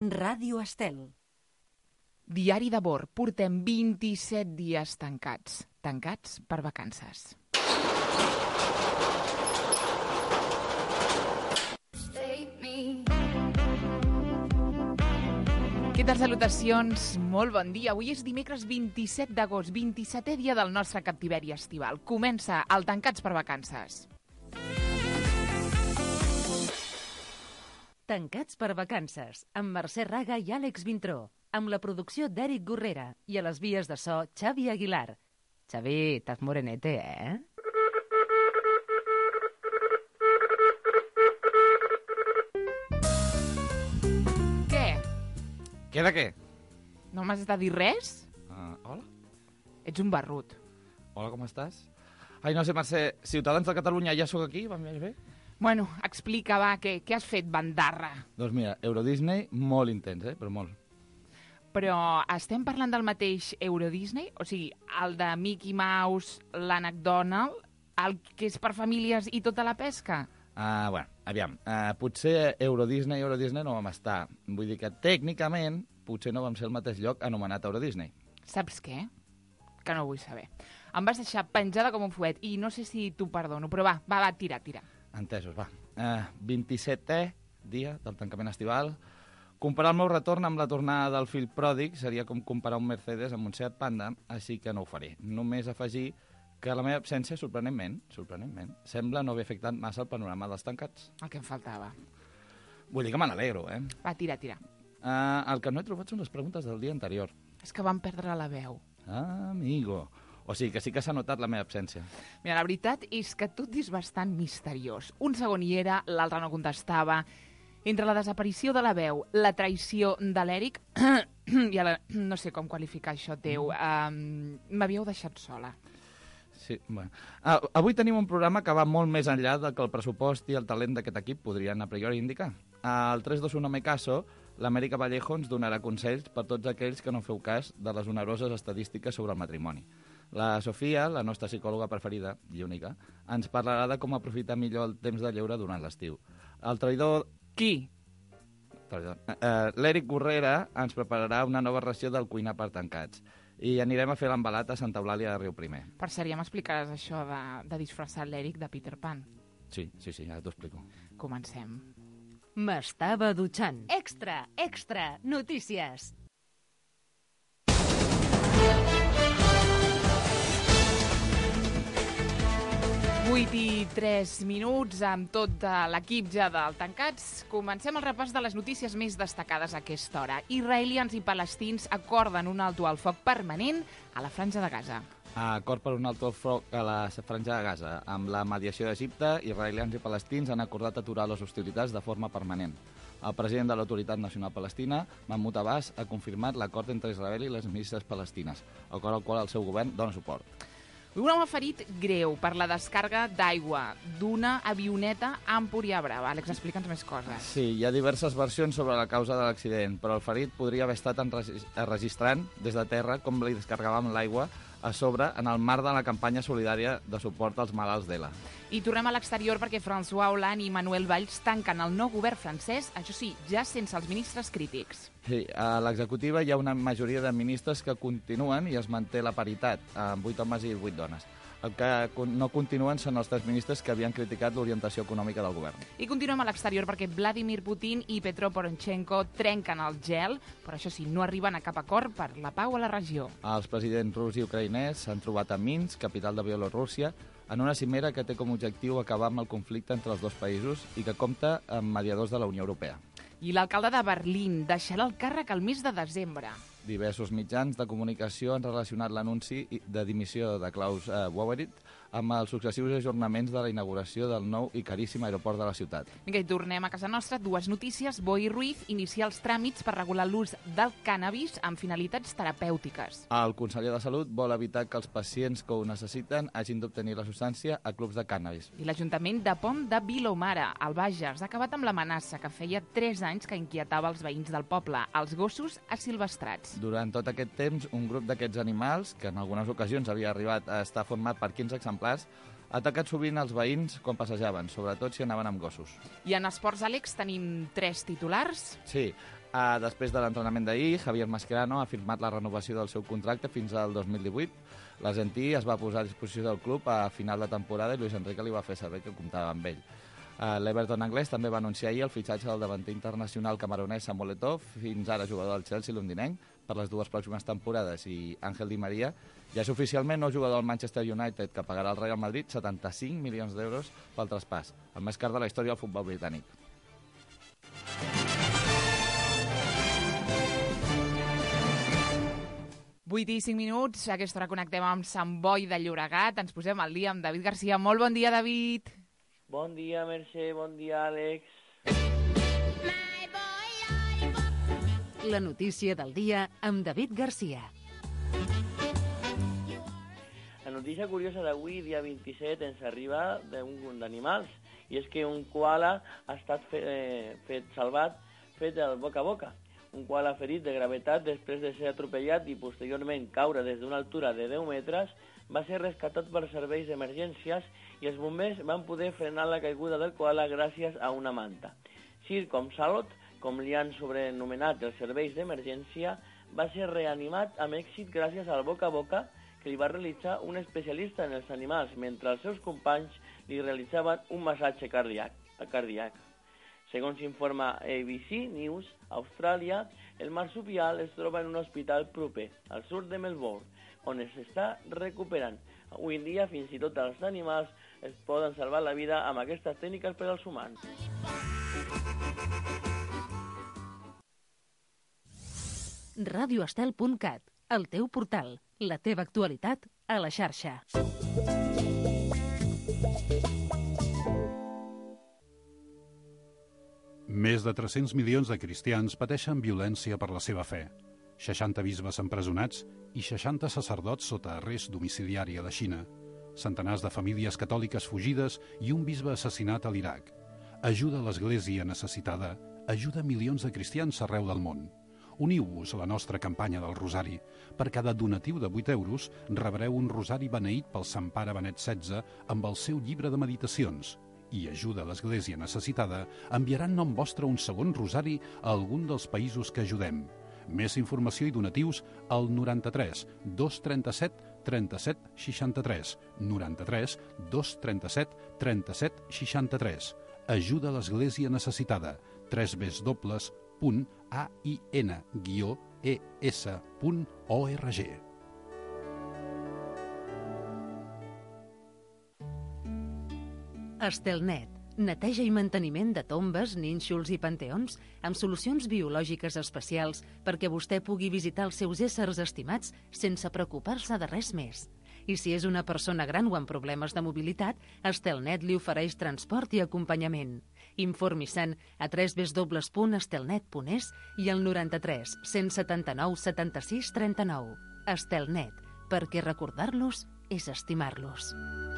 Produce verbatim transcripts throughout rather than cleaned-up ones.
Ràdio Estel. Diari de bord. Portem vint-i-set dies tancats. Tancats per vacances. Què tal, salutacions? Molt bon dia. Avui és dimecres vint-i-set d'agost, vint-i-setè dia del nostre captiveri estival. Comença el Tancats per vacances. Tancats per vacances, amb Mercè Raga i Àlex Vintró, amb la producció d'Eric Gorrera i a les vies de so Xavi Aguilar. Xavi, estàs morenete, eh? Què? Què de què? No m'has de dir res? Uh, hola? Ets un barrut. Hola, com estàs? Ai, no sé, Mercè, Ciutadans de Catalunya, ja sóc aquí? Vam bé? Bueno, explica, va, què, què has fet, bandarra? Doncs mira, Euro Disney, molt intens, eh? Però molt. Però estem parlant del mateix Euro Disney? O sigui, el de Mickey Mouse, l'Ànec Donald, el que és per famílies i tota la pesca? Uh, bueno, aviam, uh, potser Euro Disney i Euro Disney no vam estar. Vull dir que tècnicament potser no vam ser el mateix lloc anomenat Euro Disney. Saps què? Que no vull saber. Em vas deixar penjada com un fuet i no sé si t'ho perdono, però va, va, va, tira, tira. Entesos, va. Uh, vint-i-setè dia del tancament estival. Comparar el meu retorn amb la tornada del fill pròdig seria com comparar un Mercedes amb un Seat Panda, així que no ho faré. Només afegir que la meva absència, sorprenentment, sorprenentment, sembla no haver afectat massa el panorama dels tancats. El que em faltava. Vull dir que me n'alegro, eh? Va, tira, tira. Uh, el que no he trobat són les preguntes del dia anterior. És que vam perdre la veu. Ah, amigo. O sigui que sí que s'ha notat la meva absència. Mira, la veritat és que tot és bastant misteriós. Un segon hi era, l'altre no contestava. Entre la desaparició de la veu, la traïció de l'Eric, ja la, no sé com qualificar això teu, um, m'havíeu deixat sola. Sí, bueno. Uh, avui tenim un programa que va molt més enllà del que el pressupost i el talent d'aquest equip podrien a priori indicar. Al tres dos u no me caso, l'Amèrica Vallejo ens donarà consells per tots aquells que no feu cas de les oneroses estadístiques sobre el matrimoni. La Sofia, la nostra psicòloga preferida i única, ens parlarà de com aprofitar millor el temps de lleure durant l'estiu. El traïdor... Qui? Perdó. Uh, L'Eric Gorrera ens prepararà una nova ració del cuinar per tancats. I anirem a fer l'embalat a Santa Eulàlia de Riu Primer. Per cert, ja m'explicaràs això de, de disfressar l'Eric de Peter Pan. Sí, sí, sí, ara t'ho explico. Comencem. M'estava dutxant. Extra, extra, notícies. vuit i tres minuts amb tot l'equip ja del Tancats. Comencem el repàs de les notícies més destacades a aquesta hora. Israelians i palestins acorden un alto al foc permanent a la Franja de Gaza. Acord per un alto al foc a la Franja de Gaza. Amb la mediació d'Egipte, israelians i palestins han acordat aturar les hostilitats de forma permanent. El president de l'Autoritat Nacional Palestina, Mahmoud Abbas, ha confirmat l'acord entre Israel i les milícies palestines, acord al qual el seu govern dona suport. Un home ferit greu per la descàrrega d'aigua d'una avioneta a Empúria Brava. Àlex, explica'ns més coses. Sí, hi ha diverses versions sobre la causa de l'accident, però el ferit podria haver estat enregistrant des de terra com li descarregàvem l'aigua a sobre en el marc de la campanya solidària de suport als malalts d'Ela. I tornem a l'exterior perquè François Hollande i Manuel Valls tanquen el nou govern francès, això sí, ja sense els ministres crítics. Sí, a l'executiva hi ha una majoria de ministres que continuen i es manté la paritat, amb vuit homes i vuit dones. El que no continuen són els tres ministres que havien criticat l'orientació econòmica del govern. I continuem a l'exterior perquè Vladimir Putin i Petro Poroshenko trenquen el gel, però això sí, no arriben a cap acord per la pau a la regió. Els presidents rus i ucraïnès s'han trobat a Minsk, capital de Bielorússia, en una cimera que té com a objectiu acabar amb el conflicte entre els dos països i que compta amb mediadors de la Unió Europea. I l'alcalde de Berlín deixarà el càrrec al mes de desembre. Diversos mitjans de comunicació han relacionat l'anunci de dimissió de Klaus uh, Wowereit amb els successius ajornaments de la inauguració del nou i caríssim aeroport de la ciutat. Vinga, i tornem a casa nostra. Dues notícies. Boi Ruiz inicia els tràmits per regular l'ús del cànnabis amb finalitats terapèutiques. El conseller de Salut vol evitar que els pacients que ho necessiten hagin d'obtenir la substància a clubs de cànnabis. I l'Ajuntament de Pont de Vilomara, al Bages, ha acabat amb l'amenaça que feia tres anys que inquietava els veïns del poble, els gossos asilvestrats. Durant tot aquest temps, un grup d'aquests animals, que en algunes ocasions havia arribat a estar format per quinze exemplars, ha atacat sovint els veïns quan passejaven, sobretot si anaven amb gossos. I en esports, Àlex, tenim tres titulars. Sí, Uh, després de l'entrenament d'ahir, Javier Mascherano ha firmat la renovació del seu contracte fins al dos mil divuit. L'Argentí es va posar a disposició del club a final de temporada i Luis Enrique li va fer saber que comptava amb ell. Uh, L'Everton anglès també va anunciar ahir el fitxatge del davanter internacional camaronès Samuel Eto'o, fins ara jugador del Chelsea londinenc, per les dues pròximes temporades, i Ángel Di María ja és oficialment nou jugador del Manchester United, que pagarà al Real Madrid setanta-cinc milions d'euros pel traspàs, el més car de la història del futbol britànic. vuit i cinc minuts, a aquesta hora connectem amb Sant Boi de Llobregat, ens posem al dia amb David Garcia. Molt bon dia, David. Bon dia, Mercè, bon dia, Àlex. La notícia del dia amb David Garcia. La notícia curiosa d'avui, dia vint-i-set, ens arriba d'un d'animals, i és que un koala ha estat fet, eh, fet salvat, fet el boca a boca. Un koala ferit de gravetat després de ser atropellat i posteriorment caure des d'una altura de deu metres va ser rescatat per serveis d'emergències i els bombers van poder frenar la caiguda del koala gràcies a una manta. Sir Salot, com li han sobrenomenat els serveis d'emergència, va ser reanimat amb èxit gràcies al boca a boca que li va realitzar un especialista en els animals mentre els seus companys li realitzaven un massatge cardíac. cardíac. Segons informa A B C News, a Austràlia, el marsupial es troba en un hospital proper, al sud de Melbourne, on es està recuperant. Avui en dia, fins i tot els animals es poden salvar la vida amb aquestes tècniques per als humans. radioestel punt cat, el teu portal, la teva actualitat a la xarxa. Més de tres-cents milions de cristians pateixen violència per la seva fe. seixanta bisbes empresonats i seixanta sacerdots sota arrest domiciliari a la Xina. Centenars de famílies catòliques fugides i un bisbe assassinat a l'Iraq. Ajuda a l'Església necessitada, ajuda milions de cristians arreu del món. Uniu-vos a la nostra campanya del Rosari. Per cada donatiu de vuit euros rebreu un rosari beneït pel Sant Pare Benet setze amb el seu llibre de meditacions. I ajuda a l'Església necessitada enviarà en nom vostre un segon rosari a algun dels països que ajudem. Més informació i donatius al noranta-tres dos trenta-set trenta-set seixanta-tres, noranta-tres dos trenta-set trenta-set seixanta-tres. Ajuda a l'Església necessitada. tres w punt a i n guió e s punt org. Estelnet, neteja i manteniment de tombes, nínxols i panteons amb solucions biològiques especials perquè vostè pugui visitar els seus éssers estimats sense preocupar-se de res més. I si és una persona gran o amb problemes de mobilitat, Estelnet li ofereix transport i acompanyament. Informi-se'n a w w w punt estelnet punt es i al noranta-tres cent setanta-nou setanta-sis trenta-nou. Estelnet, perquè recordar-los és estimar-los.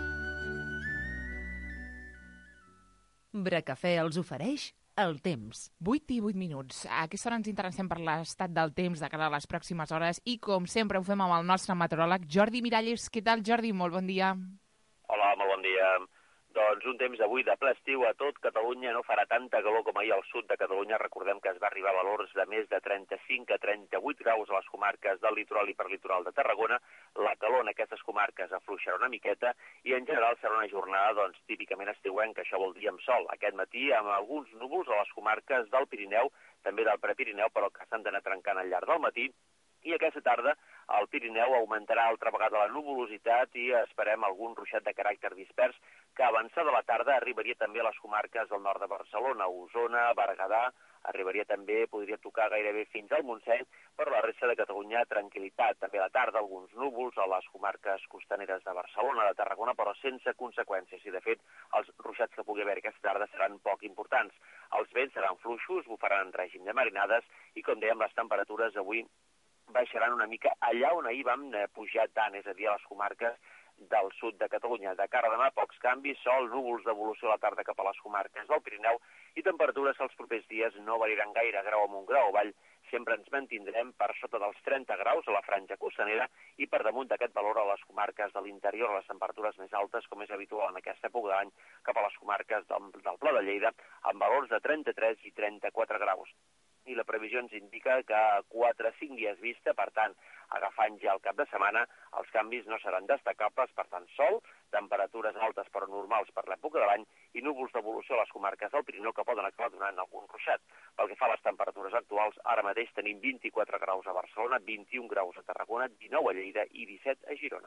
Bracafè els ofereix el temps. vuit i vuit minuts. A aquesta hora ens interessem per l'estat del temps de cara a les pròximes hores i, com sempre, ho fem amb el nostre meteoròleg Jordi Miralles. Què tal, Jordi? Molt bon dia. Hola, molt bon dia. Doncs un temps avui de ple estiu a tot Catalunya. No farà tanta calor com ahir al sud de Catalunya. Recordem que es va arribar a valors de més de trenta-cinc a trenta-vuit graus a les comarques del litoral i perlitoral de Tarragona. La calor en aquestes comarques afluixarà una miqueta i en general serà una jornada doncs, típicament estiuenca, això vol dir amb sol. Aquest matí amb alguns núvols a les comarques del Pirineu, també del Prepirineu, però que s'han d'anar trencant al llarg del matí. I aquesta tarda al Pirineu augmentarà altra vegada la nuvolositat i esperem algun ruixat de caràcter dispers que avançada la tarda arribaria també a les comarques del nord de Barcelona, Osona, Berguedà, arribaria també, podria tocar gairebé fins al Montseny, però la resta de Catalunya tranquil·litat. També a la tarda alguns núvols a les comarques costaneres de Barcelona, de Tarragona, però sense conseqüències. I de fet els ruixats que pugui haver aquesta tarda seran poc importants. Els vents seran fluixos, bufaran en règim de marinades i, com dèiem, les temperatures avui baixaran una mica allà on ahir vam pujar tant, és a dir, a les comarques del sud de Catalunya. De cara a demà, pocs canvis, sol, núvols d'evolució a la tarda cap a les comarques del Pirineu i temperatures els propers dies no variaran gaire, grau amunt, grau avall. Sempre ens mantindrem per sota dels trenta graus a la franja costanera i per damunt d'aquest valor a les comarques de l'interior, a les temperatures més altes, com és habitual en aquesta època de l'any, cap a les comarques del, del Pla de Lleida, amb valors de trenta-tres i trenta-quatre graus. i la previsió ens indica que quatre a cinc dies vista, per tant, agafant ja el cap de setmana, els canvis no seran destacables, per tant, sol, temperatures altes però normals per l'època de l'any i núvols d'evolució a les comarques del Pirineu que poden acabar donant algun ruixat. Pel que fa a les temperatures actuals, ara mateix tenim vint-i-quatre graus a Barcelona, vint-i-un graus a Tarragona, dinou a Lleida i disset a Girona.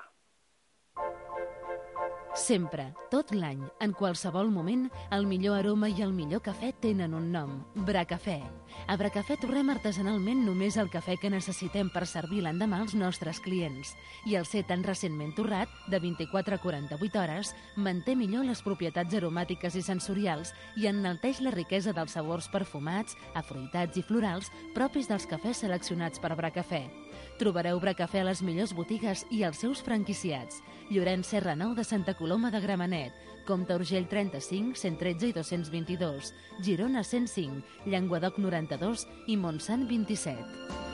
Sempre, tot l'any, en qualsevol moment, el millor aroma i el millor cafè tenen un nom, Bracafè. A Bracafè torrem artesanalment només el cafè que necessitem per servir l'endemà als nostres clients. I el ser tan recentment torrat, de vint-i-quatre a quaranta-vuit hores, manté millor les propietats aromàtiques i sensorials i enalteix la riquesa dels sabors perfumats, afruitats i florals propis dels cafès seleccionats per Bracafè. Trobareu Bracafè a les millors botigues i als seus franquiciats. Llorenç Serra nou de Santa Coloma de Gramenet, Comte Urgell trenta-cinc, cent tretze i dos-cents vint-i-dos, Girona cent cinc, Llenguadoc noranta-dos i Montsant vint-i-set.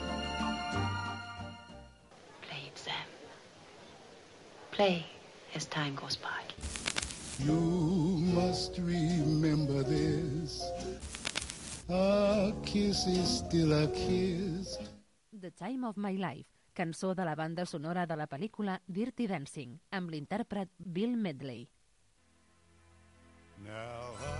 Play it, Sam. Play as time goes by. You must remember this. A kiss is still a kiss. The Time of My Life, cançó de la banda sonora de la pel·lícula Dirty Dancing, amb l'intèrpret Bill Medley. Now I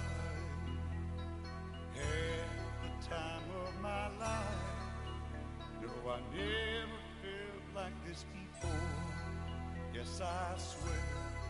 had the time of my life. No, I never felt like this before. Yes, I swear.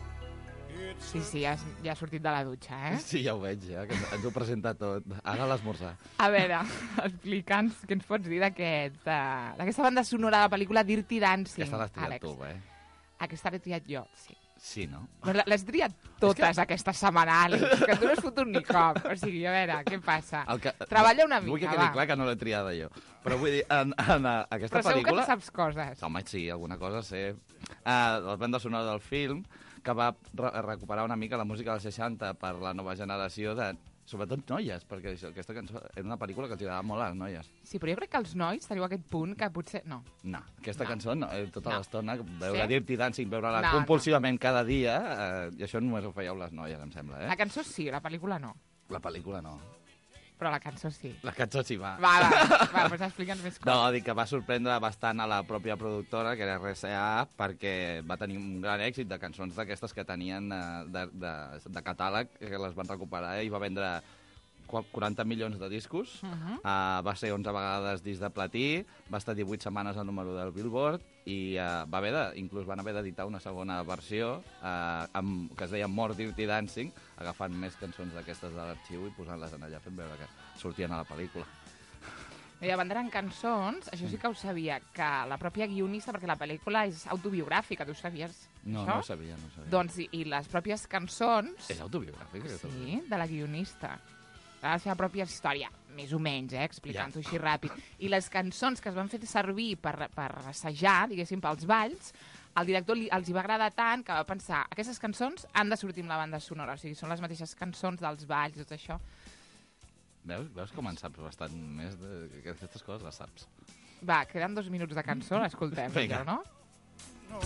Sí, sí, ja, ja ha sortit de la dutxa, eh? Sí, ja ho veig, ja, que ens ho presenta tot. Ara l'esmorzar. A veure, explica'ns què ens pots dir d'aquest, uh, d'aquesta banda sonora de la pel·lícula Dirty Dancing, Aquesta l'has triat Àlex. tu, eh? Aquesta l'he triat jo, sí. Sí, no? Però l'has triat totes, que... aquesta setmana, Àlex, que tu no has fotut ni cop. O sigui, a veure, què passa? Que... Treballa una mica, vull que va. quedi clar que no l'he triada jo. Però vull dir, en, en, en aquesta Però pel·lícula... Però segur que saps coses. Home, sí, alguna cosa sé. Uh, la banda sonora del film, que va re recuperar una mica la música dels seixanta per la nova generació de, sobretot noies, perquè això, aquesta cançó era una pel·lícula que els agradava molt a les noies. Sí, però jo crec que els nois teniu aquest punt que potser... No. No, aquesta no. cançó, no, eh, tota no. l'estona, veure sí? Dirty Dancing, veure-la no, compulsivament no. cada dia, eh, i això només ho fèieu les noies, em sembla, eh? La cançó sí, la pel·lícula no. La pel·lícula no. Però la cançó sí. La cançó sí, va. Va, va, va doncs explica'ns més coses. No, dic que va sorprendre bastant a la pròpia productora, que era R C A, perquè va tenir un gran èxit de cançons d'aquestes que tenien de, de, de catàleg, que les van recuperar i va vendre quaranta milions de discos, uh -huh. uh, va ser onze vegades disc de platí, va estar divuit setmanes al número del Billboard i uh, va haver de, inclús van haver d'editar una segona versió uh, amb, que es deia More Dirty Dancing, agafant més cançons d'aquestes de l'arxiu i posant-les en allà, fent veure que sortien a la pel·lícula. I a banda eren cançons, això sí que ho sabia, que la pròpia guionista, perquè la pel·lícula és autobiogràfica, tu ho sabies? No, això? no ho sabia, no ho sabia. Doncs, i, i les pròpies cançons... És autobiogràfica? Sí, de la guionista. La seva pròpia història, més o menys, eh, explicant-ho ja. així ràpid. I les cançons que es van fer servir per, per assajar, diguéssim, pels balls, el director li, els hi va agradar tant que va pensar aquestes cançons han de sortir amb la banda sonora, o sigui, són les mateixes cançons dels balls, tot això. Veus, veus com en saps bastant més de... que aquestes coses les saps. Va, queden dos minuts de cançó, l'escoltem, Vinga. no? No.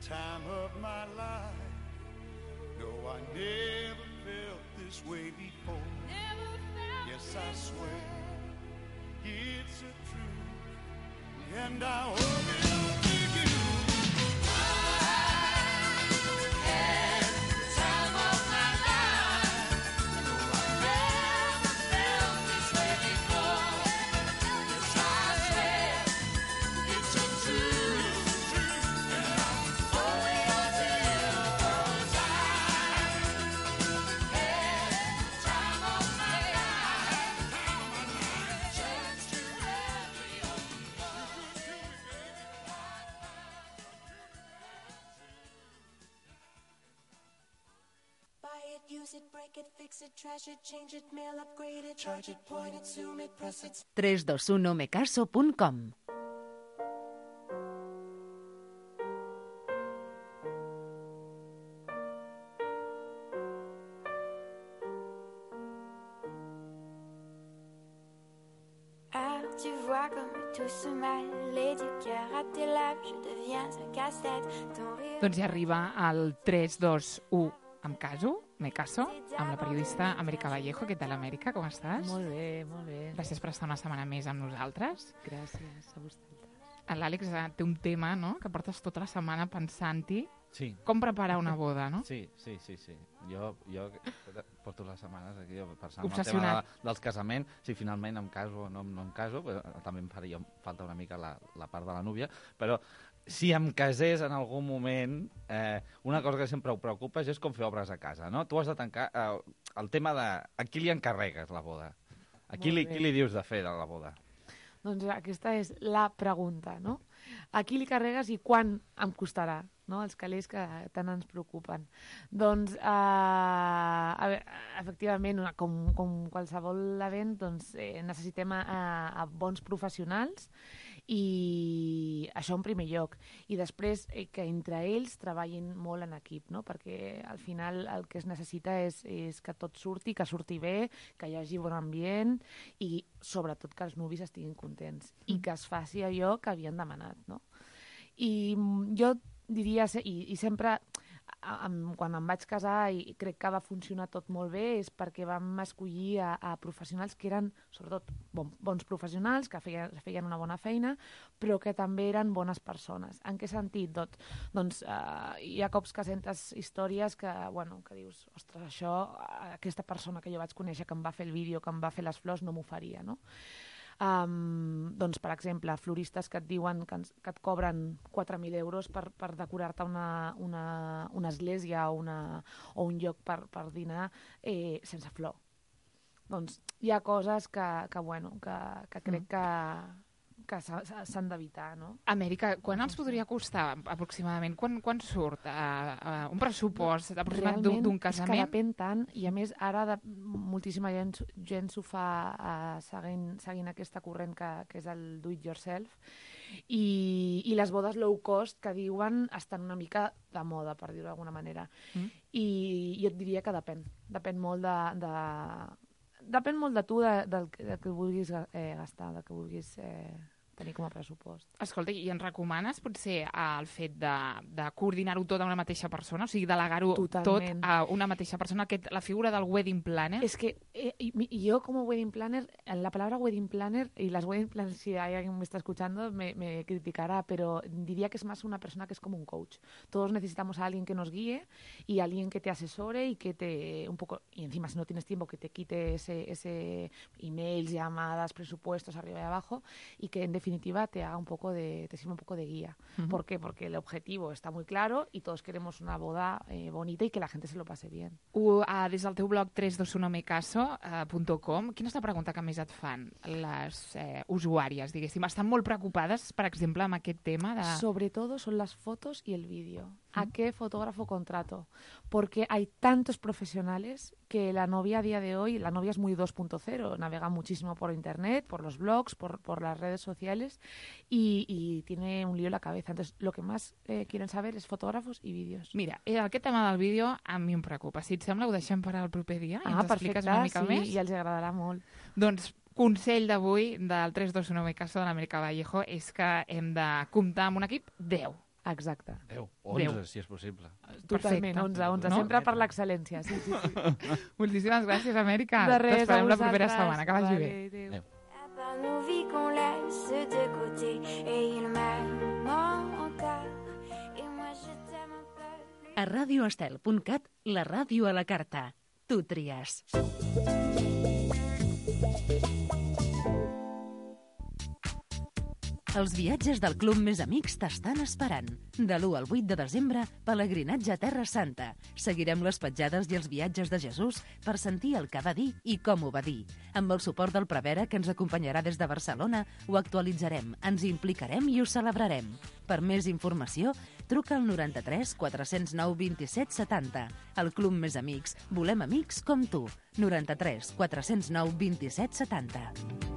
time of my life. No, I never felt this way before. Yes, I swear it's a truth, and I hope it'll make you. tres dos uno mecaso punt com. Ah, tu vois comme tout se mêle et du cœur à tes lèvres, je deviens un casse-tête. Ton rire... Doncs ja arriba el tres dos u em caso, me caso, amb la periodista Amèrica Vallejo. Què tal, Amèrica? Com estàs? Molt bé, molt bé. Gràcies per estar una setmana més amb nosaltres. Gràcies a vosaltres. L'Àlex té un tema, no?, que portes tota la setmana pensant-hi. Sí. Com preparar una boda, no? Sí, sí, sí, sí. Jo, jo porto les setmanes aquí pensant en el Obsessionat. tema de, dels casaments, si finalment em caso o no, no em caso, però també em faria falta una mica la, la part de la núvia, però si em casés en algun moment, eh, una cosa que sempre ho preocupa és com fer obres a casa, no? Tu has de tancar eh, el tema de a qui li encarregues la boda? A qui li, qui li dius de fer de la boda? Doncs aquesta és la pregunta, no? A qui li carregues i quan em costarà, no? Els calés que tant ens preocupen. Doncs, eh, a veure, efectivament, com, com qualsevol event, doncs, eh, necessitem a, a bons professionals i això en primer lloc. I després eh, que entre ells treballin molt en equip, no? Perquè al final el que es necessita és, és que tot surti, que surti bé, que hi hagi bon ambient i sobretot que els nuvis estiguin contents i que es faci allò que havien demanat, no? I jo diria, i, i sempre am, quan em vaig casar i crec que va funcionar tot molt bé és perquè vam escollir a, a professionals que eren sobretot bon, bons professionals, que feien, feien una bona feina, però que també eren bones persones. En què sentit? Doncs, doncs uh, hi ha cops que sentes històries que, bueno, que dius, ostres, això, aquesta persona que jo vaig conèixer que em va fer el vídeo, que em va fer les flors, no m'ho faria, no? Um, doncs, per exemple, floristes que et diuen que, ens, que et cobren quatre mil euros per, per decorar-te una, una, una església o, una, o un lloc per, per dinar eh, sense flor. Doncs hi ha coses que, que, bueno, que, que crec que, que s'han d'evitar, no? Amèrica, quan els podria costar aproximadament? Quan, quan surt uh, uh, un pressupost aproximat d'un casament? Realment és que depèn tant, i a més ara de, moltíssima gent, gent s'ho fa uh, seguint, seguint aquesta corrent que, que és el do it yourself, i, i les bodes low cost que diuen estan una mica de moda, per dir-ho d'alguna manera. Mm. I jo et diria que depèn, depèn molt de... de Depèn molt de tu, de, del, del que vulguis eh, gastar, del que vulguis eh, tenir com a pressupost. Escolta, i ens recomanes potser el fet de, de coordinar-ho tot a una mateixa persona? O sigui, delegar-ho tot a una mateixa persona? Aquest, la figura del wedding planner? És que eh, jo com a wedding planner, la palabra wedding planner, y las wedding planners, si hay alguien que me está escuchando, me, me criticará, pero diría que es más una persona que es como un coach. Todos necesitamos a alguien que nos guíe y alguien que te asesore y que te, un poco, y encima si no tienes tiempo, que te quite ese, ese emails, llamadas, presupuestos arriba y abajo, y que en definitiva definitiva te haga un poco de, te sirve un poco de guía. Uh-huh. ¿Por qué? Porque el objetivo está muy claro y todos queremos una boda eh, bonita y que la gente se lo pase bien. Uh, uh, des del teu blog tres dos uno mecaso punt com, quina és la pregunta que més et fan les eh, usuàries, diguéssim? Estan molt preocupades, per exemple, amb aquest tema de... Sobre todo son las fotos y el vídeo. ¿A uh-huh. qué fotógrafo contrato? Porque hay tantos profesionales que la novia a día de hoy, la novia es muy dos punto cero, navega muchísimo por internet, por los blogs, por, por las redes sociales y, y tiene un lío en la cabeza. Entonces, lo que más eh, quieren saber es fotógrafos i vídeos. Mira, aquest tema del vídeo a mi em preocupa. Si et sembla, ho deixem per al proper dia i ah, ens expliques perfecte, una mica sí, més. I els agradarà molt. Doncs consell d'avui del tres dos uno mecaso de l'Amèrica Vallejo és que hem de comptar amb un equip deu. Exacte. deu, onze, si és possible. Totalment, Perfecte. onze, onze, No? sempre per l'excel·lència. Sí, sí, sí. Moltíssimes gràcies, Amèrica. De res, T'esperem a la propera vosaltres. setmana. Que vagi Vale, bé. adéu. Adéu. À part nos vies qu'on laisse de côté, et il m'aime encore, et moi je t'aime un peu plus. A radioestel punt cat, la ràdio a la carta. Tu tries. Els viatges del Club Més Amics t'estan esperant. De l'u al vuit de desembre, pelegrinatge a Terra Santa. Seguirem les petjades i els viatges de Jesús per sentir el que va dir i com ho va dir. Amb el suport del Prevere, que ens acompanyarà des de Barcelona, ho actualitzarem, ens implicarem i ho celebrarem. Per més informació, truca al noranta-tres quatre zero nou vint-i-set setanta. El Club Més Amics. Volem amics com tu. noranta-tres quatre zero nou vint-i-set setanta.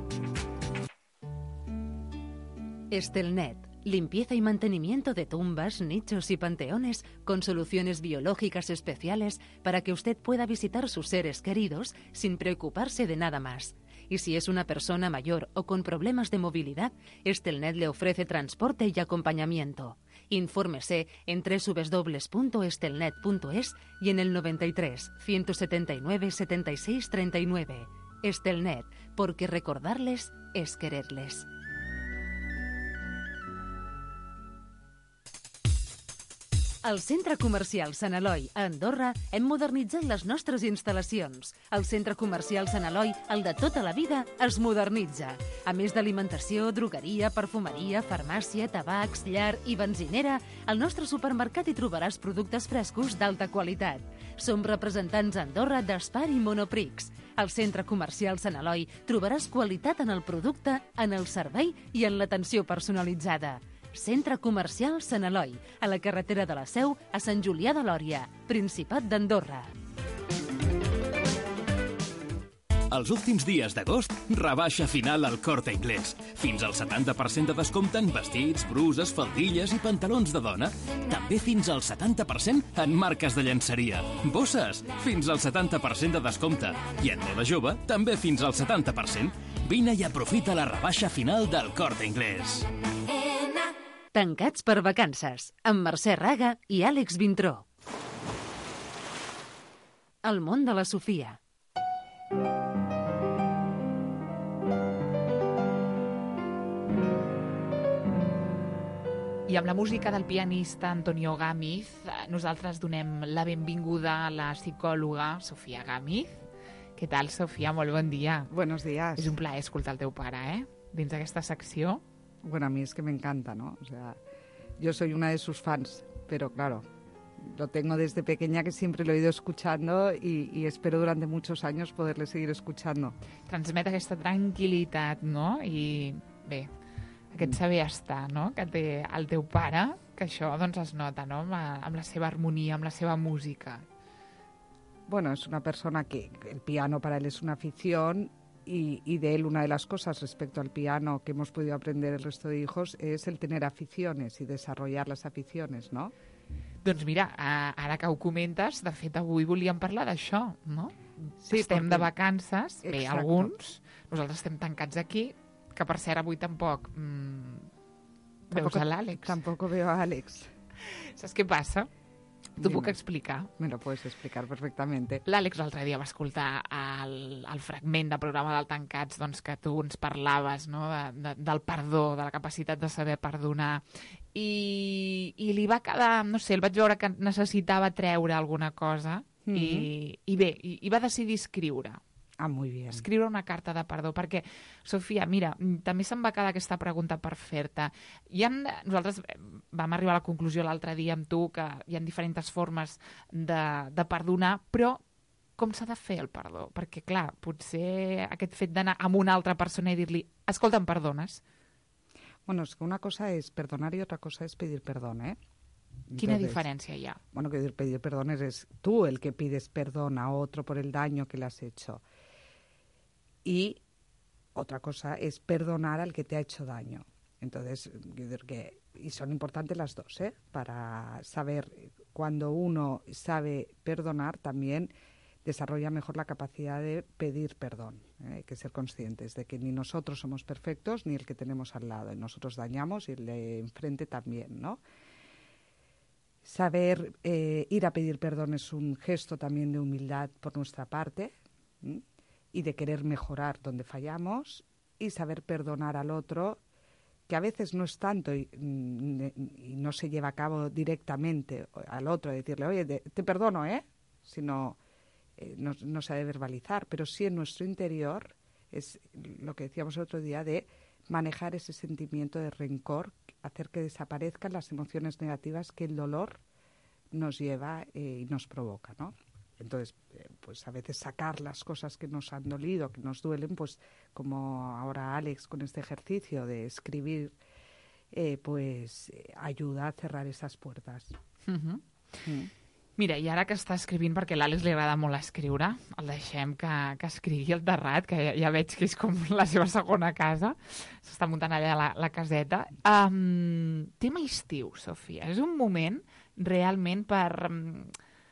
Estelnet, limpieza y mantenimiento de tumbas, nichos y panteones con soluciones biológicas especiales para que usted pueda visitar sus seres queridos sin preocuparse de nada más. Y si es una persona mayor o con problemas de movilidad, Estelnet le ofrece transporte y acompañamiento. Infórmese en doble u doble u doble u punto estelnet punto es y en el noventa y tres, ciento setenta y nueve, setenta y seis, treinta y nueve. Estelnet, porque recordarles es quererles. Al Centre Comercial Sant Eloi, a Andorra, hem modernitzat les nostres instal·lacions. El Centre Comercial Sant Eloi, el de tota la vida, es modernitza. A més d'alimentació, drogueria, perfumeria, farmàcia, tabacs, llar i benzinera, al nostre supermercat hi trobaràs productes frescos d'alta qualitat. Som representants a Andorra d'Espar i Monoprix. Al Centre Comercial Sant Eloi trobaràs qualitat en el producte, en el servei i en l'atenció personalitzada. Centre Comercial Sant Eloi, a la carretera de la Seu, a Sant Julià de Lòria, Principat d'Andorra. Els últims dies d'agost, rebaixa final al Corte Inglés. Fins al setanta per cent de descompte en vestits, bruses, faldilles i pantalons de dona. També fins al setanta per cent en marques de llenceria. Bosses, fins al setanta per cent de descompte. I en moda jove, també fins al setanta per cent. Vine i aprofita la rebaixa final del Corte Inglés. Tancats per vacances, amb Mercè Raga i Àlex Vintró. El món de la Sofia. I amb la música del pianista Antonio Gámez, nosaltres donem la benvinguda a la psicòloga Sofia Gámez. Què tal, Sofia? Molt bon dia. Buenos días. És un plaer escoltar el teu pare, eh? Dins d'aquesta secció. Bueno, a mí es que me encanta, ¿no? O sea, yo soy una de sus fans, pero claro, lo tengo desde pequeña que siempre lo he ido escuchando y, y espero durante muchos años poderle seguir escuchando. Transmet aquesta tranquil·litat, no? I bé, aquest saber estar, no?, que té el teu pare, que això doncs es nota, no?, amb la, amb la seva harmonia, amb la seva música. Bueno, es una persona que el piano para él es una afición. Y, y de él una de las cosas respecto al piano que hemos podido aprender el resto de hijos es el tener aficiones y desarrollar las aficiones, ¿no? Doncs mira, ara que ho comentes, de fet avui volíem parlar d'això, no? Sí, estem perquè... de vacances, bé, Exacto. alguns, nosaltres estem tancats aquí, que per cert avui tampoc mm, veus a l'Àlex. Tampoco veo a Àlex. Saps què passa? T'ho Dime. puc explicar? Me lo puedes explicar perfectamente. L'Àlex l'altre dia va escoltar el, el fragment de programa del Tancats, doncs, que tu ens parlaves, no?, de, de, del perdó, de la capacitat de saber perdonar, i, i li va quedar, no sé, el vaig veure que necessitava treure alguna cosa, mm-hmm. i, i bé, i, i va decidir escriure. Ah, muy bien. Escriure una carta de perdó, perquè, Sofia, mira, també se'm va quedar aquesta pregunta per fer-te. Hi ha, nosaltres vam arribar a la conclusió l'altre dia amb tu que hi ha diferents formes de, de perdonar, però com s'ha de fer el perdó? Perquè, clar, potser aquest fet d'anar amb una altra persona i dir-li, escolta, em perdones? Bueno, es que una cosa es perdonar y otra cosa es pedir perdón, ¿eh? Quina Entonces, diferència hi ha? Bueno, que pedir perdón es tú el que pides perdón a otro por el daño que le has hecho. Y otra cosa es perdonar al que te ha hecho daño. Entonces, yo creo que, y son importantes las dos, ¿eh? Para saber, cuando uno sabe perdonar, también desarrolla mejor la capacidad de pedir perdón. ¿eh? Hay que ser conscientes de que ni nosotros somos perfectos, ni el que tenemos al lado. Y nosotros dañamos y el de enfrente también, ¿no? Saber eh, ir a pedir perdón es un gesto también de humildad por nuestra parte, ¿m? Y de querer mejorar donde fallamos, y saber perdonar al otro, que a veces no es tanto y, y no se lleva a cabo directamente al otro, decirle, oye, te, te perdono, ¿eh? Sino eh, no, no sabe verbalizar, pero sí en nuestro interior es lo que decíamos el otro día de manejar ese sentimiento de rencor, hacer que desaparezcan las emociones negativas que el dolor nos lleva eh, y nos provoca, ¿no? Entonces, eh, pues a veces sacar las cosas que nos han dolido, que nos duelen, pues como ahora Alex con este ejercicio de escribir, eh, pues eh, ayuda a cerrar esas puertas. Uh-huh. Mm. Mira, i ara que està escrivint, perquè a l'Àlex li agrada molt escriure, el deixem que, que escrigui el Terrat, que ja, ja veig que és com la seva segona casa, s'està muntant allà la, la caseta. Um, tema estiu, Sofia, és un moment realment per... Um,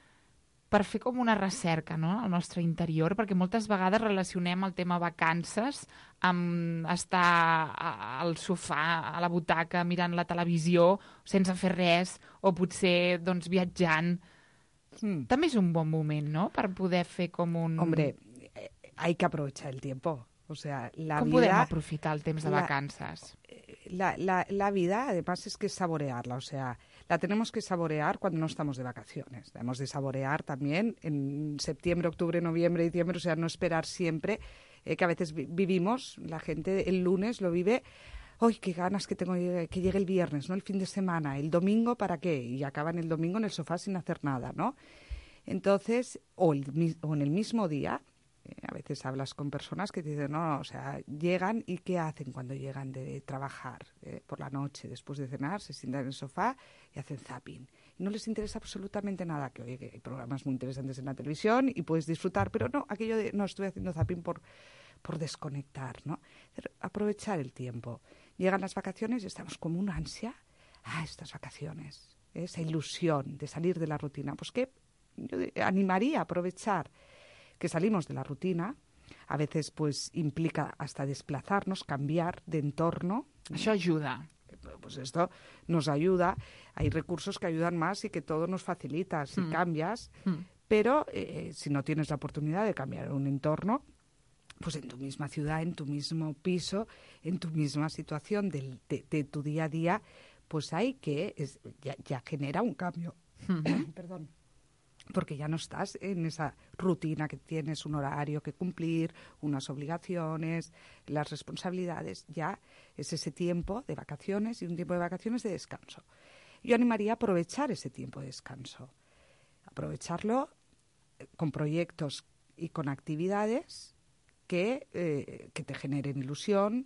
per fer com una recerca, no?, al nostre interior, perquè moltes vegades relacionem el tema vacances amb estar al sofà, a la butaca, mirant la televisió, sense fer res, o potser, doncs, viatjant. Mm. També és un bon moment, no?, per poder fer com un... Hombre, hay que aprovechar el tiempo. O sea, la Com vida... podem aprofitar el temps de la, vacances? La, la, la vida, además, es que es saborearla. O sea, la tenemos que saborear cuando no estamos de vacaciones. La hemos de saborear también en septiembre, octubre, noviembre, diciembre. O sea, no esperar siempre, eh, que a veces vi vivimos, la gente el lunes lo vive... ¡Ay, qué ganas que tengo que llegue el viernes, ¿no? El fin de semana. ¿El domingo para qué? Y acaban el domingo en el sofá sin hacer nada, ¿no? Entonces, o, el, o en el mismo día... A veces hablas con personas que te dicen, no, no, o sea, llegan y ¿qué hacen cuando llegan de trabajar eh, por la noche, después de cenar? Se sientan en el sofá y hacen zapping. Y no les interesa absolutamente nada, que oye, que hay programas muy interesantes en la televisión y puedes disfrutar, pero no, aquello de, no, estoy haciendo zapping por, por desconectar, ¿no? Aprovechar el tiempo. Llegan las vacaciones y estamos como una ansia, ah, estas vacaciones, esa ilusión de salir de la rutina. Pues que yo animaría a aprovechar que salimos de la rutina, a veces pues implica hasta desplazarnos, cambiar de entorno. Això ajuda. Pues esto nos ayuda. Hay recursos que ayudan más y que todo nos facilita si mm. cambias, mm. pero eh, si no tienes la oportunidad de cambiar un entorno, pues en tu misma ciudad, en tu mismo piso, en tu misma situación de, de, de tu día a día, pues hay que, es, ya, ya genera un cambio. Mm. Perdón. Porque ya no estás en esa rutina que tienes un horario que cumplir, unas obligaciones, las responsabilidades. Ya es ese tiempo de vacaciones y un tiempo de vacaciones de descanso. Yo animaría a aprovechar ese tiempo de descanso. Aprovecharlo con proyectos y con actividades que, eh, que te generen ilusión.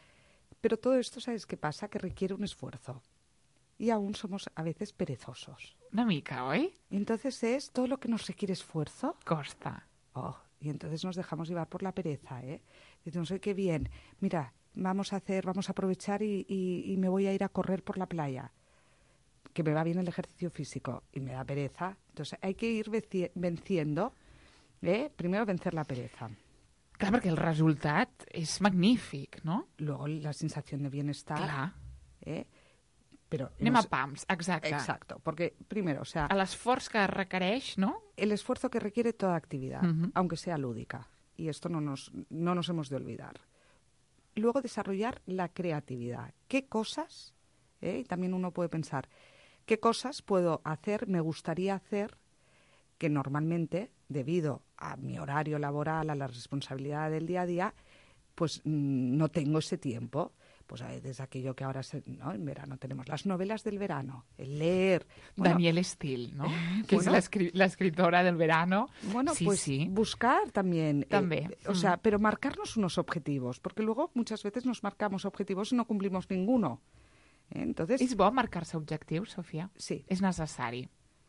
Pero todo esto, ¿sabes qué pasa? Que requiere un esfuerzo. Y aún somos a veces perezosos. Una mica, ¿oi? Y entonces es todo lo que nos requiere esfuerzo. Costa. Oh, y entonces nos dejamos llevar por la pereza, ¿eh? Decimos, oye, qué bien, mira, vamos a hacer, vamos a aprovechar y, y, y me voy a ir a correr por la playa, que me va bien el ejercicio físico, y me da pereza. Entonces hay que ir venciendo, ¿eh? Primero vencer la pereza. Clar, perquè el resultat és magnífic, no? Luego la sensación de bienestar. Clar. ¿Eh? Pero Anem hemos... a pams, exacte. Exacto, porque primero, o sea... A l'esforç que requereix, ¿no? El esfuerzo que requiere toda actividad, uh-huh. aunque sea lúdica. Y esto no nos, no nos hemos de olvidar. Luego desarrollar la creatividad. ¿Qué cosas? ¿Eh? Y también uno puede pensar, ¿qué cosas puedo hacer, me gustaría hacer, que normalmente, debido a mi horario laboral, a la responsabilidad del día a día, pues mmm, no tengo ese tiempo? Pues a veces aquello que ahora, se, ¿no? En verano tenemos las novelas del verano, el leer. Bueno, Danielle Steel, ¿no? Que bueno, es la escritora del verano. Bueno, sí, pues sí. buscar también. También. Eh, o mm. sea, pero marcarnos unos objetivos, porque luego muchas veces nos marcamos objetivos y no cumplimos ninguno. ¿Eh? Entonces, és bo marcar-se objectius, Sofia? Sí. És necessari.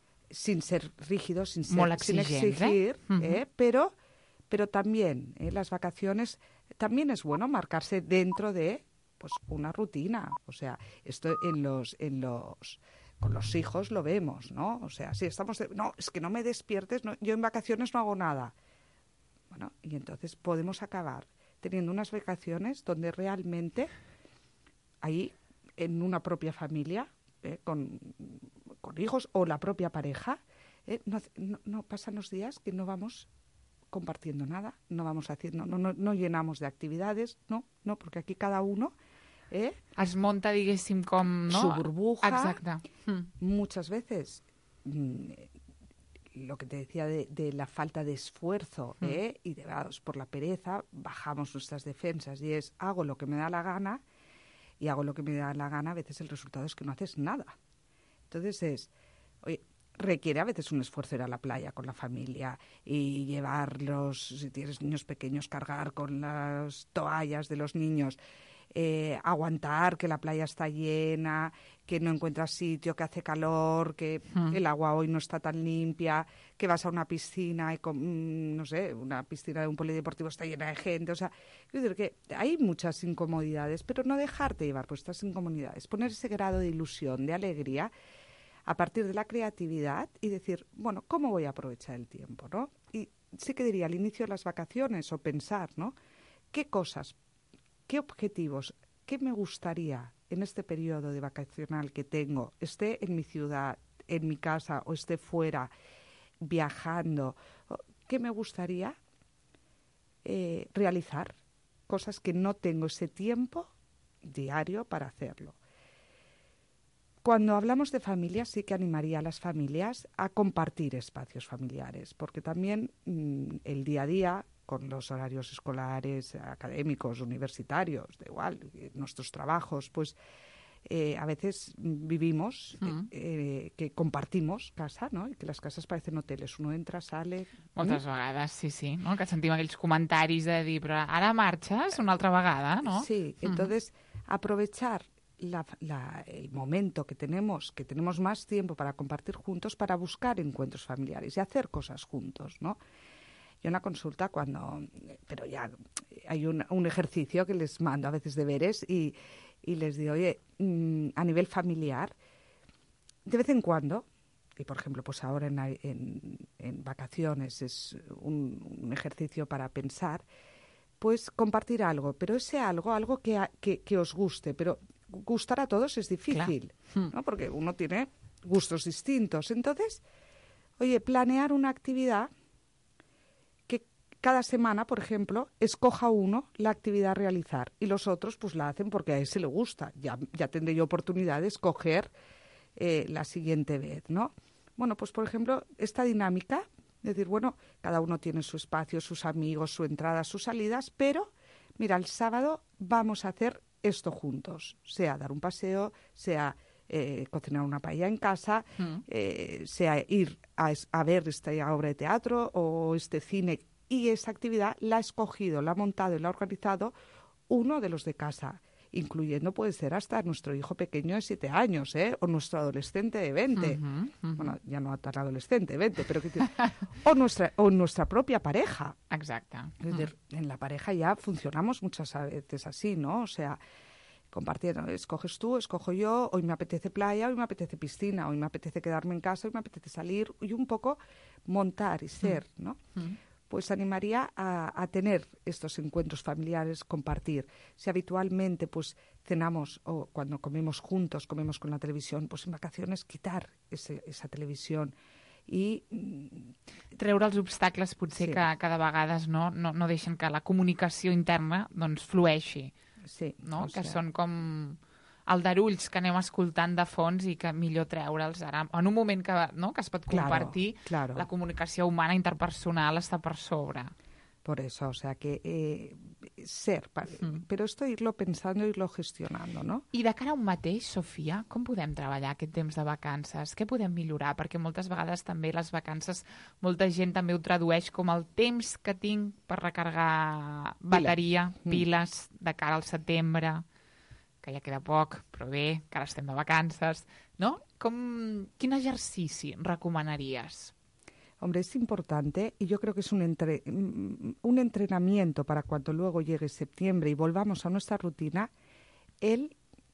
Sin ser rígido, sin, ser, Molt sin exigents, exigir, eh? Uh-huh. ¿eh? pero, pero también eh, las vacaciones, también es bueno marcarse dentro de pues una rutina. O sea, esto en los en los con los hijos lo vemos, ¿no? O sea, si estamos de, no, es que no me despiertes, no, yo en vacaciones no hago nada. Bueno, y entonces podemos acabar teniendo unas vacaciones donde realmente ahí en una propia familia, eh, con con por hijos o la propia pareja, ¿eh? no, no, no pasan los días que no vamos compartiendo nada, no vamos haciendo, no, no, no llenamos de actividades, no, no, porque aquí cada uno eh, es monta, diguéssim, com, no? su burbuja. Exacte. Mm. Muchas veces mm, lo que te decía de, de la falta de esfuerzo mm. ¿eh? y llevados por la pereza, bajamos nuestras defensas y es hago lo que me da la gana y hago lo que me da la gana, a veces el resultado es que no haces nada. Entonces es, oye, requiere a veces un esfuerzo ir a la playa con la familia y llevarlos, si tienes niños pequeños, cargar con las toallas de los niños, eh, aguantar que la playa está llena, que no encuentras sitio, que hace calor, que mm. el agua hoy no está tan limpia, que vas a una piscina y, con, no sé, una piscina de un polideportivo está llena de gente. O sea, quiero decir que hay muchas incomodidades, pero no dejarte llevar por estas incomodidades, poner ese grado de ilusión, de alegría, a partir de la creatividad y decir, bueno, ¿cómo voy a aprovechar el tiempo, no? Y sí que diría al inicio de las vacaciones o pensar, ¿no? ¿Qué cosas, qué objetivos, qué me gustaría en este periodo de vacacional que tengo, esté en mi ciudad, en mi casa o esté fuera, viajando, qué me gustaría eh, realizar? Cosas que no tengo ese tiempo diario para hacerlo. Cuando hablamos de familias, sí que animaría a las familias a compartir espacios familiares, porque también mmm, el día a día, con los horarios escolares, académicos, universitarios, da igual, nuestros trabajos, pues eh, a veces vivimos mm. eh, que compartimos casa, no? I que les cases parecen hoteles. Uno entra, sale... Moltes mm? vegades, sí, sí, no? Que sentim aquells comentaris de dir, però ara marxes una altra vegada, no? Sí, mm. entonces aprovechar La, la, el momento que tenemos, que tenemos más tiempo para compartir juntos, para buscar encuentros familiares y hacer cosas juntos, ¿no? Yo en la consulta cuando, pero ya hay un, un ejercicio que les mando a veces deberes y, y les digo, oye, mmm, a nivel familiar, de vez en cuando, y por ejemplo, pues ahora en, en, en vacaciones es un, un ejercicio para pensar, pues compartir algo, pero ese algo, algo que, que, que os guste, pero gustar a todos es difícil, claro. ¿no? Porque uno tiene gustos distintos. Entonces, oye, planear una actividad que cada semana, por ejemplo, escoja uno la actividad a realizar y los otros pues la hacen porque a ese le gusta. Ya, ya tendré yo oportunidad de escoger eh, la siguiente vez, ¿no? Bueno, pues por ejemplo, esta dinámica, es decir, bueno, cada uno tiene su espacio, sus amigos, su entrada, sus salidas, pero mira, el sábado vamos a hacer esto juntos, sea dar un paseo, sea eh, cocinar una paella en casa, mm. eh, sea ir a, a ver esta obra de teatro o este cine, y esa actividad la ha escogido, la ha montado y la ha organizado uno de los de casa, incluyendo puede ser hasta nuestro hijo pequeño de siete años, ¿eh? O nuestro adolescente de veinte, uh-huh, uh-huh. bueno, ya no tan adolescente, veinte, pero que o nuestra o nuestra propia pareja. Exacto. Es decir, uh-huh. en la pareja ya funcionamos muchas veces así, ¿no? O sea, compartiendo, escoges tú, escojo yo, hoy me apetece playa, hoy me apetece piscina, hoy me apetece quedarme en casa, hoy me apetece salir, y un poco montar y ser, uh-huh. ¿no? Uh-huh. Pues animaría a, a tener estos encuentros familiares, compartir. Si habitualmente pues cenamos o cuando comemos juntos, comemos con la televisión, pues en vacaciones quitar ese, esa televisión i... treure els obstacles potser sí. que cada vegades no, no, no deixen que la comunicació interna doncs flueixi. Sí, no? Que sea... són com aldarulls que anem escoltant de fons i que millor treure'ls ara. En un moment que, no, que es pot compartir, claro, claro. la comunicació humana interpersonal està per sobre. Por eso, o sea, que eh, ser, mm. pero esto irlo pensando, irlo gestionando, ¿no? I de cara a un mateix, Sofia, com podem treballar aquest temps de vacances? Què podem millorar? Perquè moltes vegades també les vacances, molta gent també ho tradueix com el temps que tinc per recarregar bateria, Pila. piles, mm. de cara al setembre, que ja queda poc, però bé, que ara estem de vacances, no? Com, quin exercici recomanaries? Hombre, es importante y yo creo que es un, entre, un entrenamiento para cuando luego llegue septiembre y volvamos a nuestra rutina, el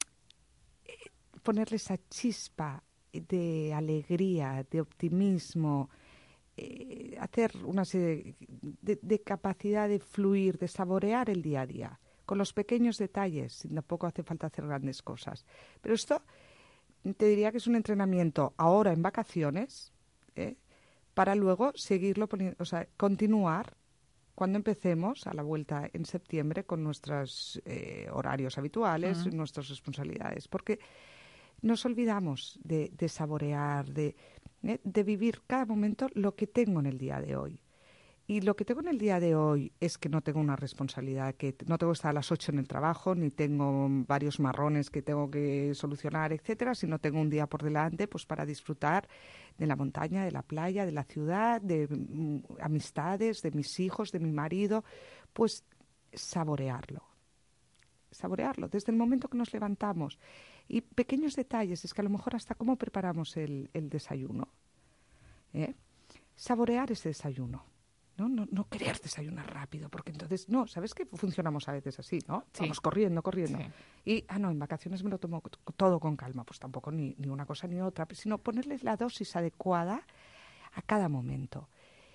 ponerle esa chispa de alegría, de optimismo, eh, hacer una serie de, de capacidad de fluir, de saborear el día a día, con los pequeños detalles, tampoco hace falta hacer grandes cosas. Pero esto te diría que es un entrenamiento ahora en vacaciones, ¿eh? para luego seguirlo poniendo, o sea, continuar cuando empecemos a la vuelta en septiembre con nuestros eh, horarios habituales, uh-huh. y nuestras responsabilidades, porque nos olvidamos de, de saborear, de, eh, de vivir cada momento lo que tengo en el día de hoy. Y lo que tengo en el día de hoy es que no tengo una responsabilidad, que no tengo que estar a las ocho en el trabajo, ni tengo varios marrones que tengo que solucionar, etcétera, sino tengo un día por delante pues para disfrutar de la montaña, de la playa, de la ciudad, de mm, amistades, de mis hijos, de mi marido, pues saborearlo. Saborearlo desde el momento que nos levantamos. Y pequeños detalles, es que a lo mejor hasta cómo preparamos el, el desayuno. ¿eh? Saborear ese desayuno. ¿No? No, no querer desayunar rápido, porque entonces, no, ¿sabes que funcionamos a veces así, no? Sí. Vamos corriendo, corriendo. Sí. Y, ah, no, en vacaciones me lo tomo todo con calma, pues tampoco ni, ni una cosa ni otra, sino ponerles la dosis adecuada a cada momento.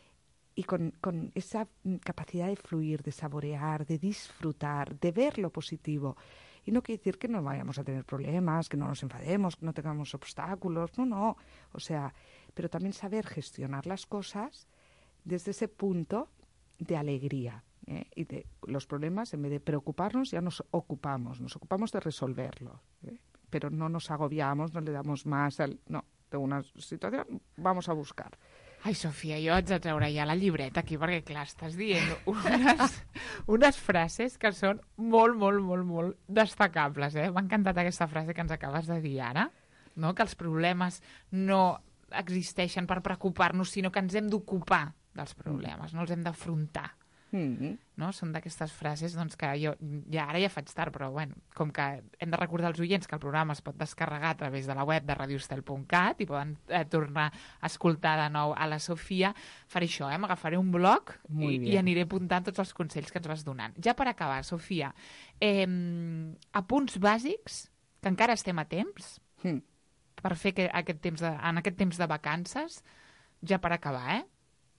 Y con, con esa capacidad de fluir, de saborear, de disfrutar, de ver lo positivo. Y no quiere decir que no vayamos a tener problemas, que no nos enfademos, que no tengamos obstáculos, no, no. O sea, pero también saber gestionar las cosas desde ese punto de alegría, ¿eh? Y de los problemas, en vez de preocuparnos, ya nos ocupamos, nos ocupamos de resolverlos, ¿eh? Pero no nos agobiamos, no le damos más al... No, tengo una situación, vamos a buscar. Ai, Sofia, jo haig de treure ja la llibreta aquí, perquè, clar, estàs dient unes, unes frases que són molt, molt, molt, molt destacables, eh? M'ha encantat aquesta frase que ens acabes de dir ara, no? Que els problemes no existeixen per preocupar-nos, sinó que ens hem d'ocupar dels problemes, no els hem d'afrontar. Mm-hmm. No? Són d'aquestes frases doncs, que jo ja ara ja faig tard, però bueno, com que hem de recordar als oients que el programa es pot descarregar a través de la web de radio estel punt cat i poden eh, tornar a escoltar de nou a la Sofia, faré això, eh? M'agafaré un bloc i, i aniré apuntant tots els consells que ens vas donant. Ja per acabar, Sofia, eh, apunts bàsics, que encara estem a temps, mm. per fer que aquest temps de, en aquest temps de vacances, ja per acabar, eh?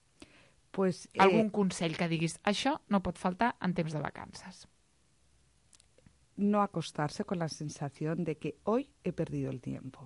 Pues, eh, algun consell que diguis, això no pot faltar en temps de vacances. No acostarse con la sensación de que hoy he perdido el tiempo.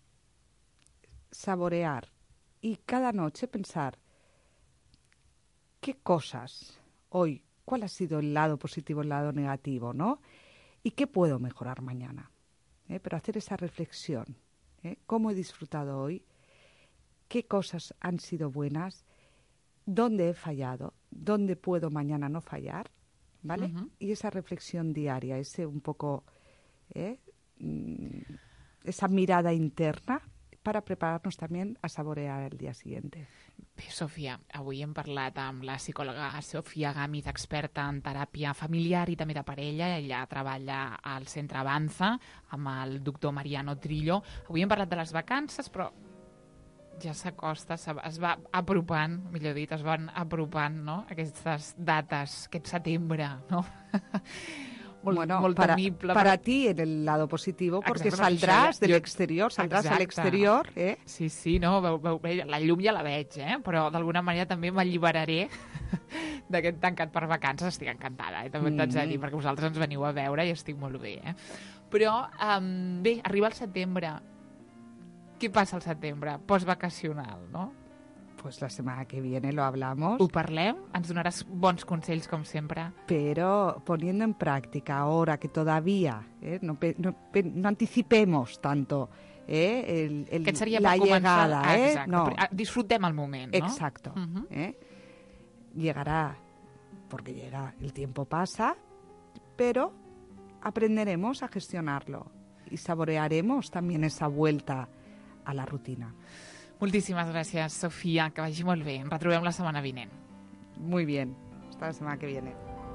Saborear y cada noche pensar qué cosas hoy, cuál ha sido el lado positivo, el lado negativo, ¿no? Y qué puedo mejorar mañana. ¿Eh? Pero hacer esa reflexión. ¿eh? ¿Cómo he disfrutado hoy? ¿Qué cosas han sido buenas? ¿Dónde he fallado? ¿Dónde puedo mañana no fallar? ¿Vale? Uh-huh. Y esa reflexión diaria, ese un poco, ¿eh? esa mirada interna para prepararnos también a saborear el día siguiente. Bé, Sofia, avui hem parlat amb la psicòloga Sofia Gámez, experta en teràpia familiar i també de parella. Ella treballa al Centre Avanza amb el doctor Mariano Trillo. Avui hem parlat de les vacances, però ja s'acosta, es va apropant, millor dit, es van apropant, no?, aquestes dates, aquest setembre, no? Molt, bueno, molt para, temible. Para però... ti, en el lado positivo, porque exacte, saldrás del jo... exterior, saldràs exacte. a l'exterior, eh? Sí, sí, no, veu, veu, la llum ja la veig, eh? Però d'alguna manera també m'alliberaré d'aquest tancat per vacances. Estic encantada, eh? També t'haig de dir, perquè vosaltres ens veniu a veure i estic molt bé, eh? Però, um, bé, arriba el setembre. ¿Qué pasa al setembre? Postvacacional, ¿no? Pues la semana que viene lo hablamos. Ho parlem, ens donaràs bons consells, com sempre. Pero poniendo en práctica ahora que todavía eh, no, no, no anticipemos tanto eh, el, el, que seria la per llegada. Ah, eh? exacte, no. Disfrutem el moment, ¿no? Exacto. Uh-huh. eh? Llegará, porque llega, el tiempo pasa, pero aprenderemos a gestionarlo y saborearemos también esa vuelta a la rutina. Moltíssimes gràcies, Sofia, que vagi molt bé. Ens retrobem la setmana vinent. Muy bien. Hasta la semana que viene.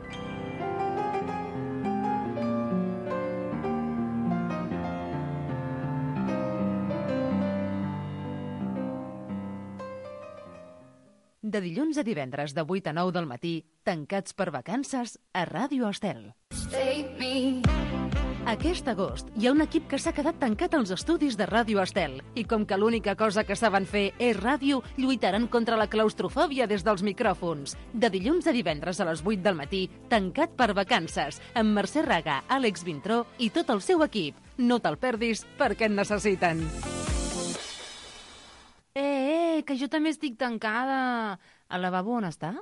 De dilluns a divendres de vuit a nou del matí, tancats per vacances a Ràdio Estel. take me. Aquest agost hi ha un equip que s'ha quedat tancat als estudis de Ràdio Estel i com que l'única cosa que saben fer és ràdio, lluitaran contra la claustrofòbia des dels micròfons. De dilluns a divendres a les vuit del matí, tancat per vacances, amb Mercè Raga, Àlex Vintró i tot el seu equip. No te'l perdis perquè et necessiten. Eh, eh, que jo també estic tancada. El lavabo on està?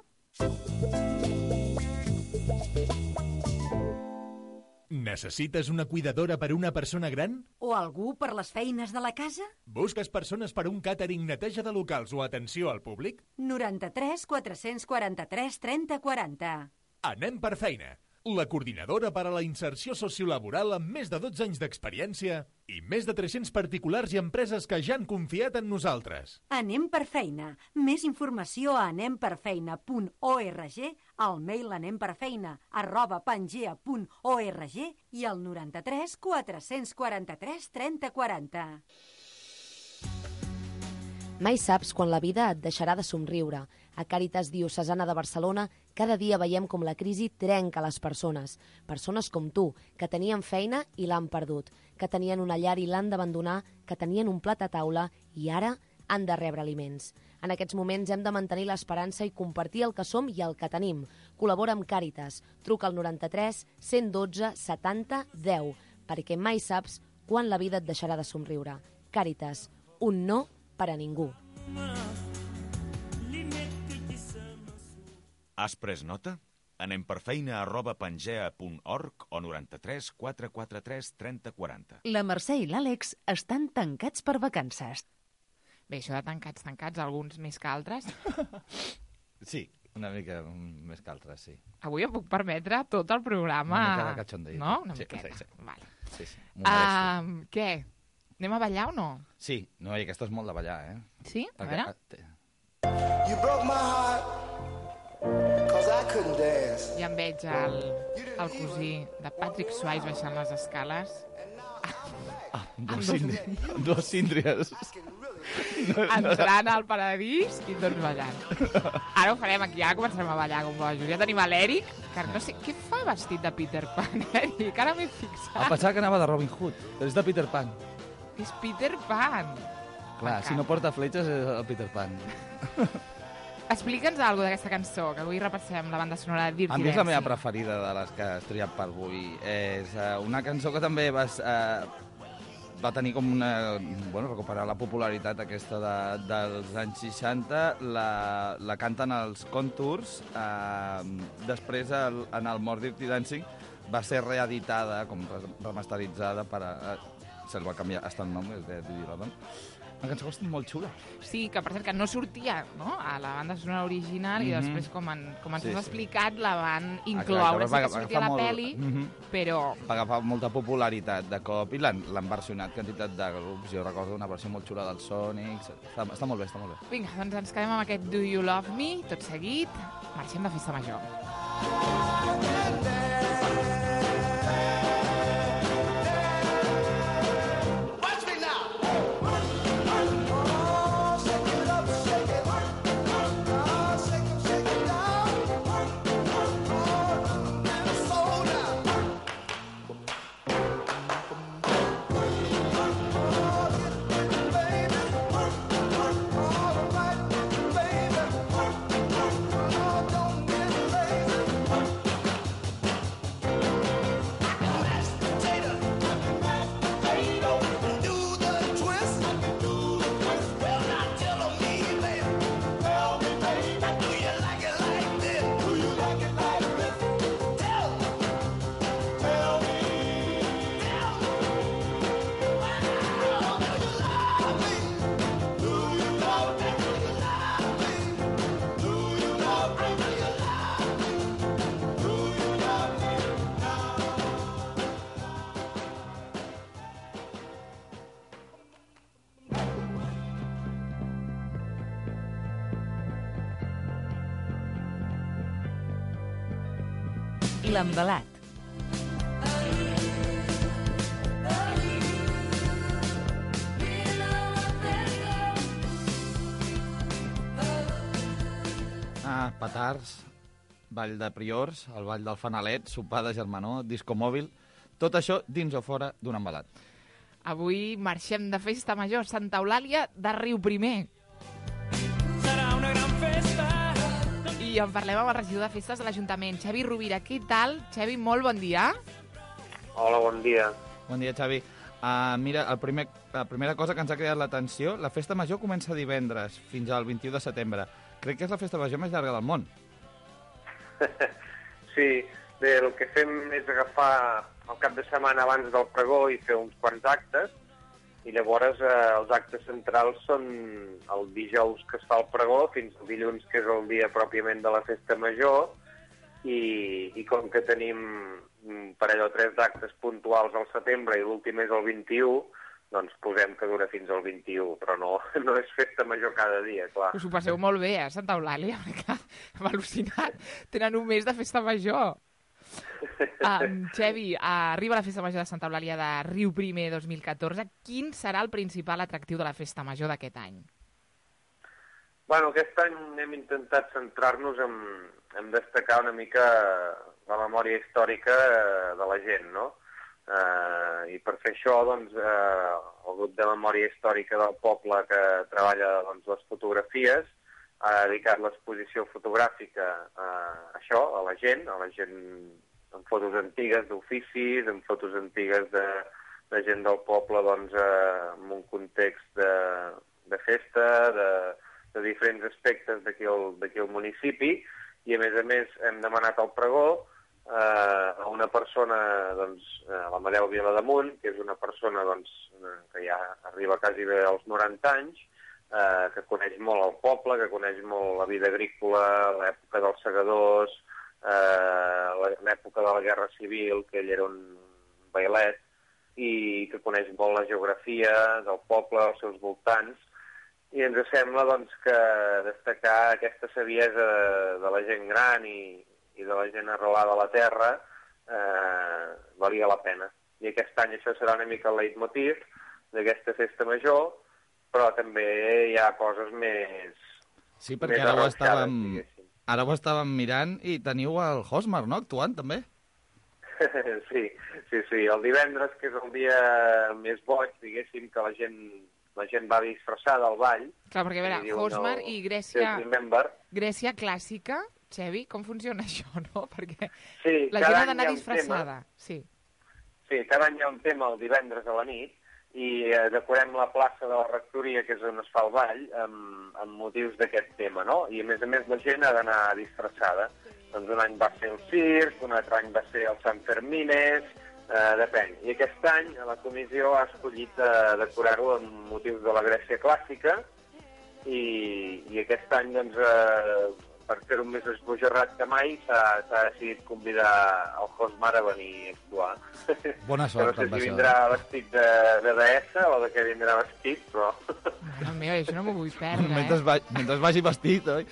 Necessites una cuidadora per a una persona gran? O algú per les feines de la casa? Busques persones per a un càtering, neteja de locals o atenció al públic? noranta-tres quatre-cents quaranta-tres trenta quaranta. Anem per feina. La coordinadora per a la inserció sociolaboral amb més de dotze anys d'experiència i més de tres-cents particulars i empreses que ja han confiat en nosaltres. Anem per feina. Més informació a anem per feina punt org, al mail anemperfeina arroba pangea punt org i al noranta-tres quatre-cents quaranta-tres trenta quaranta. Mai saps quan la vida et deixarà de somriure. A Càritas Diocesana de Barcelona cada dia veiem com la crisi trenca les persones. Persones com tu, que tenien feina i l'han perdut, que tenien una llar i l'han d'abandonar, que tenien un plat a taula i ara han de rebre aliments. En aquests moments hem de mantenir l'esperança i compartir el que som i el que tenim. Col·labora amb Càritas. Truca al noranta-tres cent dotze setanta deu, perquè mai saps quan la vida et deixarà de somriure. Càritas, un no per a ningú. Has pres nota? Anem per feina arroba pangea punt org o noranta-tres quatre quatre tres trenta quaranta. La Mercè i l'Àlex estan tancats per vacances. Bé, això de tancats, tancats, alguns més que altres. Sí, una mica més que altres, sí. Avui em puc permetre tot el programa... Una mica de cachondeo. No? Una sí, miqueta. Sí, sí. Vale. Sí, sí. Uh, què? Anem a ballar o no? Sí, no, i aquesta és molt de ballar, eh? Sí? A veure. You broke my heart. I couldn't dance. Ja em veig el, el cosí de Patrick Swayze baixant les escales. Ah, dos, síndri dos síndries. Entrant al paradís i tots ballant. Ara ho farem aquí, ara començarem a ballar com bojos. Ja tenim l'Eric, que no sé, què fa vestit de Peter Pan, Eric? Ara m'he fixat. Ah, pensava que anava de Robin Hood, és de Peter Pan. És Peter Pan. Clar, si no porta fletxes és el Peter Pan. Explica'ns alguna cosa d'aquesta cançó, que avui repassem la banda sonora de Dirty Dancing. A mi és la meva preferida de les que has triat per avui. És uh, una cançó que també vas, uh, va tenir com una... Bueno, recuperar la popularitat aquesta de, dels anys seixanta. La, la canten els Contours. Uh, després, el, en el More Dirty Dancing, va ser reeditada, com remasteritzada per... Uh, se'l va canviar, hasta el nom, és de Didi Rodon. Una cançó que molt xula. Sí, que per cert que no sortia, no?, a la banda sonora original, mm -hmm. i després, com, en, com ens sí, has sí. explicat, la van incloure. Ah, clar, sí que sortia a la molt... pel·li, mm -hmm. però... Va agafar molta popularitat de cop i l'han versionat quantitat de grups. Jo recordo una versió molt xula dels Sonics. Està, està molt bé, està molt bé. Vinga, doncs ens quedem amb aquest Do You Love Me, tot seguit. Marxem de festa major. L'embalat. Ah, petards. ball de priors, el ball del fanalet, sopar de germanor, disco mòbil, tot això dins o fora d'un embalat. Avui marxem de festa major a Santa Eulàlia de Riuprimer. Serà una gran festa. I en parlem amb el regidor de festes de l'Ajuntament, Xavi Rovira. Què tal? Xavi, molt bon dia. Hola, bon dia. Bon dia, Xavi. Uh, mira, el primer, la primera cosa que ens ha creat l'atenció, la festa major comença divendres fins al vint-i-u de setembre. Crec que és la festa major més llarga del món. Sí, bé, el que fem és agafar el cap de setmana abans del pregó i fer uns quants actes, i llavors eh, els actes centrals són el dijous que es fa el pregó fins al dilluns, que és el dia pròpiament de la festa major, i, i com que tenim un parell o tres d'actes puntuals al setembre i l'últim és el vint-i-u, doncs posem que dura fins al vint-i-u, però no, no és festa major cada dia, clar. Us ho passeu molt bé, a Santa Eulàlia, perquè m'ha al·lucinat. Tenen un mes de festa major. Um, Xavi, arriba la festa major de Santa Eulàlia de Riuprimer dos mil catorze. Quin serà el principal atractiu de la festa major d'aquest any? Bueno, aquest any hem intentat centrar-nos en, en destacar una mica la memòria històrica de la gent, no? Uh, I per fer això, doncs, uh, el grup de memòria històrica del poble que treballa doncs, les fotografies ha dedicat l'exposició fotogràfica a això, a la gent, a la gent amb fotos antigues d'oficis, amb fotos antigues de, de gent del poble, doncs, eh, en un context de, de festa, de, de diferents aspectes d'aquí al, d'aquí al municipi, i a més a més hem demanat el pregó eh, a una persona, doncs, l'Amadeu Vilademunt, que és una persona doncs, que ja arriba quasi bé als noranta anys, eh, que coneix molt el poble, que coneix molt la vida agrícola, l'època dels segadors, eh, l'època de la Guerra Civil, que ell era un bailet, i que coneix molt la geografia del poble, els seus voltants, i ens sembla doncs, que destacar aquesta saviesa de la gent gran i, i de la gent arrelada a la terra eh, valia la pena. I aquest any això serà una mica el leitmotiv d'aquesta festa major, però també hi ha coses més... Sí, perquè més ara ho, arrauxades, estàvem, ara ho estàvem mirant i teniu el Hosmar, no?, actuant també. sí, sí, sí. El divendres, que és el dia més boig, diguéssim, que la gent, la gent va disfressada al ball. Clar, perquè a veure, Hosmar no, i Grècia... Remember. Grècia clàssica, Xavi, com funciona això, no? Perquè sí, la gent ha d'anar disfressada. Sí. sí, cada any hi ha un tema el divendres a la nit, i eh, decorem la plaça de la rectoria, que és on es fa el ball, amb, amb motius d'aquest tema, no? I a més a més la gent ha d'anar disfressada. Doncs un any va ser el circ, un altre any va ser el Sant Fermines, eh, depèn. I aquest any la comissió ha escollit eh, decorar-ho amb motius de la Grècia clàssica, i, i aquest any, doncs, eh, per fer-ho més esbojarrat que mai, s'ha decidit convidar el Hosmar a venir a actuar. Bona sort, no sé si vindrà vestit de, de deessa o de què vindrà vestit, però... Mare meva, això no m'ho vull perdre, mentre eh? Va, mentre vagi vestit, oi?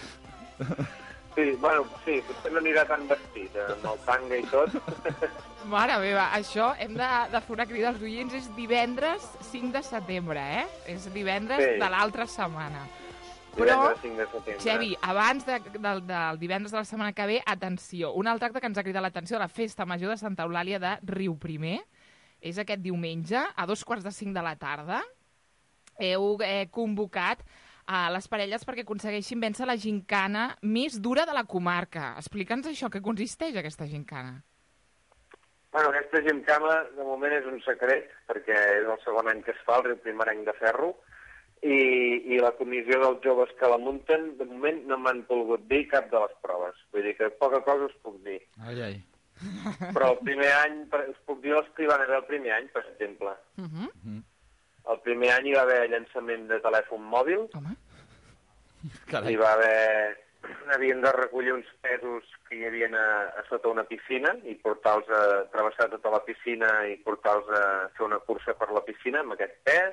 Sí, bueno, sí, potser no anirà tan vestit, eh, amb el tanga i tot. Mare meva, això hem de, de fer una crida als oients, és divendres cinc de setembre, eh? És divendres Sí. de l'altra setmana. Però, Divendres cinc de setembre. Xavi, abans de, del, del divendres de la setmana que ve, atenció, un altre acte que ens ha cridat l'atenció de la Festa Major de Santa Eulàlia de Riuprimer és aquest diumenge, a dos quarts de cinc de la tarda. Heu eh, convocat a les parelles perquè aconsegueixin vèncer la gincana més dura de la comarca. Explica'ns això, què consisteix aquesta gincana? Bueno, aquesta gincana, de moment, és un secret, perquè és el segon any que es fa, el Riuprimerenc de Ferro, i, i la comissió dels joves que la munten, de moment, no m'han volgut dir cap de les proves. Vull dir que poca cosa us puc dir. Ai, ai. Però el primer any, us puc dir els que hi van haver el primer any, per exemple. Uh -huh. El primer any hi va haver llançament de telèfon mòbil. Home. Hi va haver... Havien de recollir uns pesos que hi havia a, a sota una piscina i portar-los a travessar tota la piscina i portar-los a fer una cursa per la piscina amb aquest pes.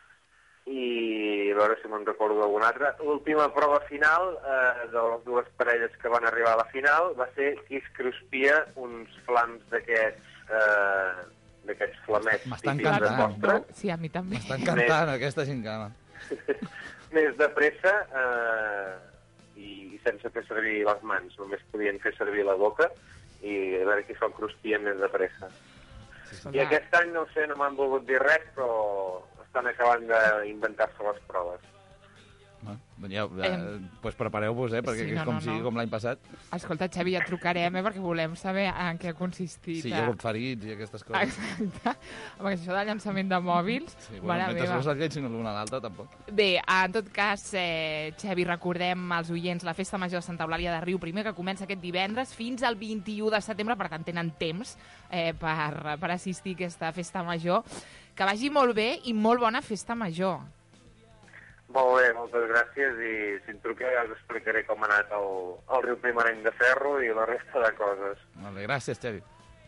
I a veure si me'n recordo d'algun altre. L'última prova final eh, de les dues parelles que van arribar a la final va ser qui es cruspia uns flams d'aquests eh, d'aquests flamets. M'estan típics de encantant. postre. Sí, a mi també. M'està encantant aquesta gincana. Més de pressa eh, i sense fer servir les mans, només podien fer servir la boca i a veure qui se'l crustien més de pressa. Sí, I aquest any, no sé, no m'han volgut dir res, però estan acabant d'inventar-se les proves. Ja, eh, pues prepareu-vos, eh, perquè sí, no, és com no, si no. com l'any passat. Escolta, Xavi, ja trucarem, eh, perquè volem saber en què ha consistit. Sí, hi ha hagut ferits i aquestes coses. Exacte. Amb això de llançament de mòbils... Sí, bueno, mentre no se'ls llegin l'una a l'altra, tampoc. Bé, en tot cas, eh, Xavi, recordem als oients la Festa Major de Santa Eulàlia de Riu Primer, que comença aquest divendres fins al vint-i-u de setembre, per tant tenen temps eh, per, per assistir a aquesta Festa Major. Que vagi molt bé i molt bona Festa Major. Molt bé, moltes gràcies, i si em truqueu ja us explicaré com ha anat el, el Riu Primerenc de Ferro i la resta de coses. Molt bé, gràcies, Xavi.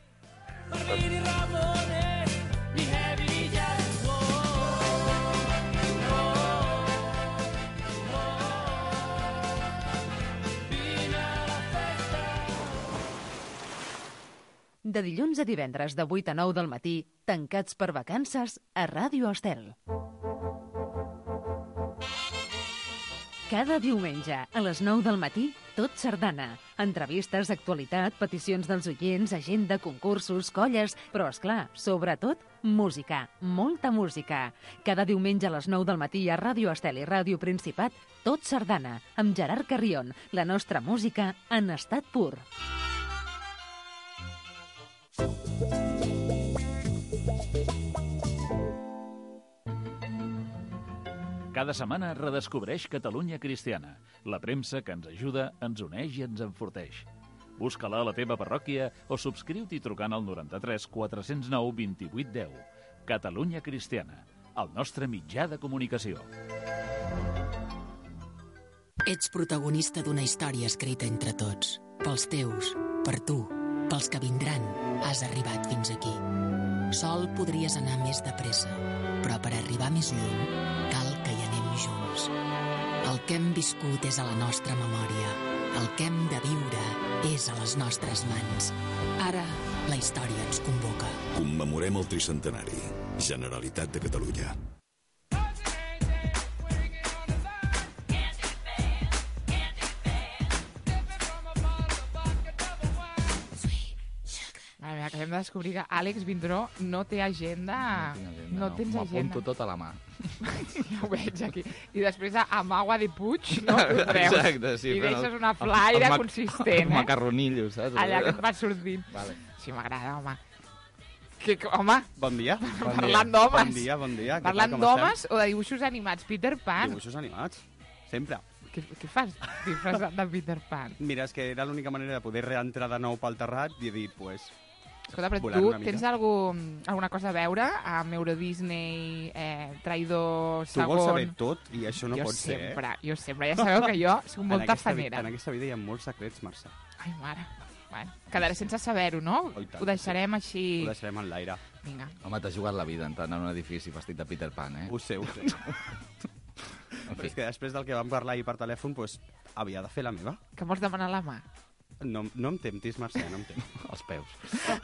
De dilluns a divendres de vuit a nou del matí, tancats per vacances a Ràdio Estel. Cada diumenge, a les nou del matí, Tot Sardana. Entrevistes, actualitat, peticions dels oients, agenda, concursos, colles, però, esclar, sobretot, música. Molta música. Cada diumenge a les nou del matí a Ràdio Estel i Ràdio Principat, Tot Sardana, amb Gerard Carrion, la nostra música en estat pur. Cada setmana redescobreix Catalunya Cristiana, la premsa que ens ajuda, ens uneix i ens enforteix. Busca-la a la teva parròquia o subscriu-t'hi trucant al noranta-tres quatre cents nou vint-i-vuit deu. Catalunya Cristiana, el nostre mitjà de comunicació. Ets protagonista d'una història escrita entre tots. Pels teus, per tu, pels que vindran, has arribat fins aquí. Sol podries anar més de pressa, però per arribar més lluny cal que hi anem junts. El que hem viscut és a la nostra memòria. El que hem de viure és a les nostres mans. Ara, la història ens convoca. Commemorem el tricentenari. Generalitat de Catalunya. Acabem de descobrir que Àlex Vindró no té agenda. No, agenda, no no. tens agenda. M'apunto tot a la mà. Ja ho veig aquí. I després amb aigua de Puig, no? T'ho treus. Exacte, sí. I deixes una flaire el, el consistent, el eh? macarronillo, saps? Allà que et va sortint. Vale. Sí, m'agrada, home. Que, home, bon dia. Bon parlant d'homes. Bon dia, bon dia. Parlant d'homes o de dibuixos animats, Peter Pan. Dibuixos animats, sempre. Què, què fas disfressat de Peter Pan? Mira, és que era l'única manera de poder reentrar de nou pel terrat i he dit, pues... Escolta, però tu tens algú, alguna cosa a veure amb Euro Disney, eh, Traïdor segon... Tu vols saber tot i això no jo pot sempre, ser, Jo sempre, ja sabeu que jo soc molta fanera. En aquesta vida hi ha molts secrets, Mercè. Ai, mare. Bueno, quedaré sense saber-ho, no? Oh, tant, ho deixarem sí. així... Ho deixarem en l'aire. Vinga. Home, t'has jugat la vida entrant en un edifici vestit de Peter Pan, eh? Ho sé, ho sé. Però és que després del que vam parlar ahir per telèfon, pues, havia de fer la meva. Que vols demanar la mà? No, no em temptis, Mercè, no em temptis. Els peus.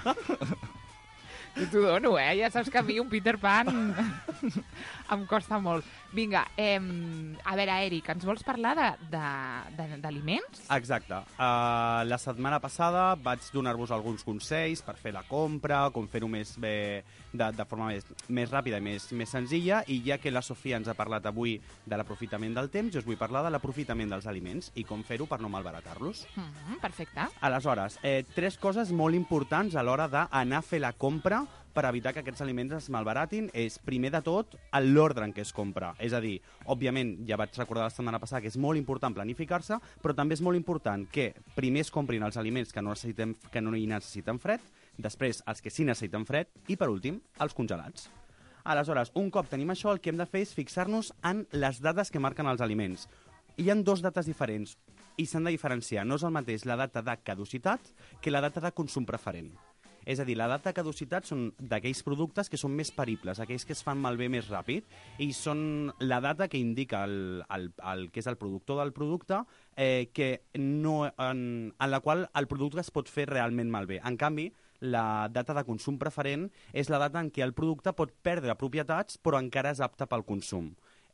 Jo t'ho dono, eh? Ja saps que a mi un Peter Pan em costa molt. Vinga, eh, a veure, Eric, ens vols parlar d'aliments? Exacte. Uh, la setmana passada vaig donar-vos alguns consells per fer la compra, com fer-ho més bé, de, de forma més, més ràpida i més, més senzilla, i ja que la Sofia ens ha parlat avui de l'aprofitament del temps, jo us vull parlar de l'aprofitament dels aliments i com fer-ho per no malbaratar-los. Mm, perfecte. Aleshores, eh, tres coses molt importants a l'hora d'anar a fer la compra per evitar que aquests aliments es malbaratin és, primer de tot, l'ordre en què es compra. És a dir, òbviament, ja vaig recordar la setmana passada que és molt important planificar-se, però també és molt important que primer es comprin els aliments que no, necessitem, que no hi necessiten fred, després els que sí necessiten fred i, per últim, els congelats. Aleshores, un cop tenim això, el que hem de fer és fixar-nos en les dades que marquen els aliments. Hi ha dues dates diferents i s'han de diferenciar. No és el mateix la data de caducitat que la data de consum preferent. És a dir, la data de caducitat són d'aquells productes que són més peribles, aquells que es fan malbé més ràpid, i són la data que indica el, el, el que és el productor del producte, eh, que no, en, en la qual el producte es pot fer realment malbé. En canvi, la data de consum preferent és la data en què el producte pot perdre propietats però encara és apte pel consum.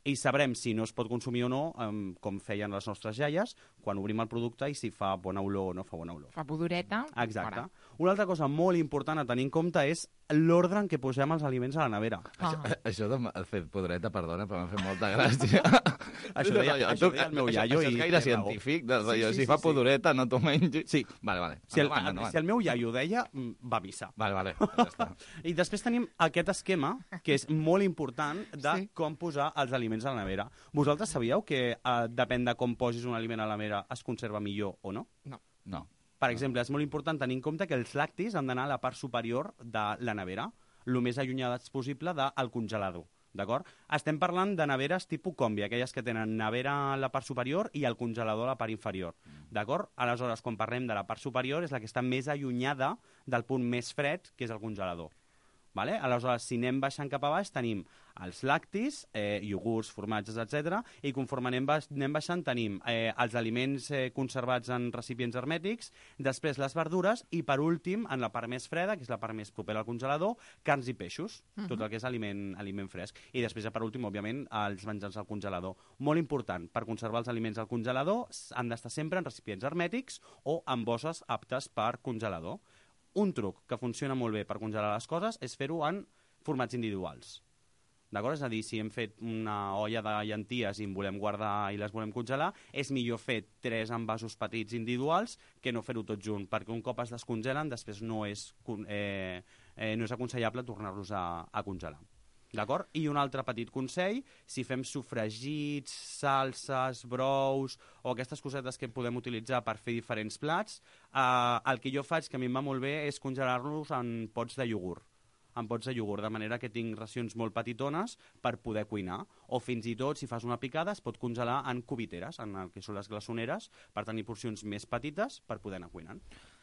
I sabrem si no es pot consumir o no, um, com feien les nostres iaies, quan obrim el producte i si fa bona olor o no fa bona olor. Fa pudoreta. Exacte. Fora. Una altra cosa molt important a tenir en compte és l'ordre en què posem els aliments a la nevera. Ah. Això, això de fer podreta, perdona, però m'ha fet molta gràcia. això deia, no, això deia el meu iaio. Això, això és gaire científic, de, sí, sí, si sí, fa sí, podoreta no t'ho mengis. Sí. Vale, vale. Si el, endavant, endavant. si el meu iaio deia, va a missa. Vale, vale. Ja està. I després tenim aquest esquema, que és molt important, de sí. com posar els aliments a la nevera. Vosaltres sabíeu que eh, depèn de com posis un aliment a la nevera es conserva millor o no? No. No. Per exemple, és molt important tenir en compte que els lactis han d'anar a la part superior de la nevera, el més allunyats possible del congelador. D'acord? Estem parlant de neveres tipus combi, aquelles que tenen nevera a la part superior i el congelador a la part inferior. D'acord? Aleshores, quan parlem de la part superior, és la que està més allunyada del punt més fred, que és el congelador. Vale? Aleshores, si anem baixant cap a baix, tenim els lactis, eh, iogurts, formatges, etcètera, i conforme anem, baix, anem baixant tenim eh, els aliments eh, conservats en recipients hermètics, després les verdures i, per últim, en la part més freda, que és la part més propera al congelador, carns i peixos, uh-huh. tot el que és aliment, aliment fresc. I després, per últim, òbviament, els menjars al congelador. Molt important, per conservar els aliments al congelador han d'estar sempre en recipients hermètics o en bosses aptes per congelador. Un truc que funciona molt bé per congelar les coses és fer-ho en formats individuals. D'acord? És a dir, si hem fet una olla de llenties i en volem guardar i les volem congelar, és millor fer tres envasos petits individuals que no fer-ho tot junt, perquè un cop es descongelen, després no és, eh, eh, no és aconsellable tornar-los a, a congelar. D'acord? I un altre petit consell, si fem sofregits, salses, brous o aquestes cosetes que podem utilitzar per fer diferents plats, eh, el que jo faig, que a mi em va molt bé, és congelar-los en pots de iogurt. en pots de iogurt, de manera que tinc racions molt petitones per poder cuinar. O fins i tot, si fas una picada, es pot congelar en cubiteres, en el que són les glaçoneres, per tenir porcions més petites per poder anar cuinant.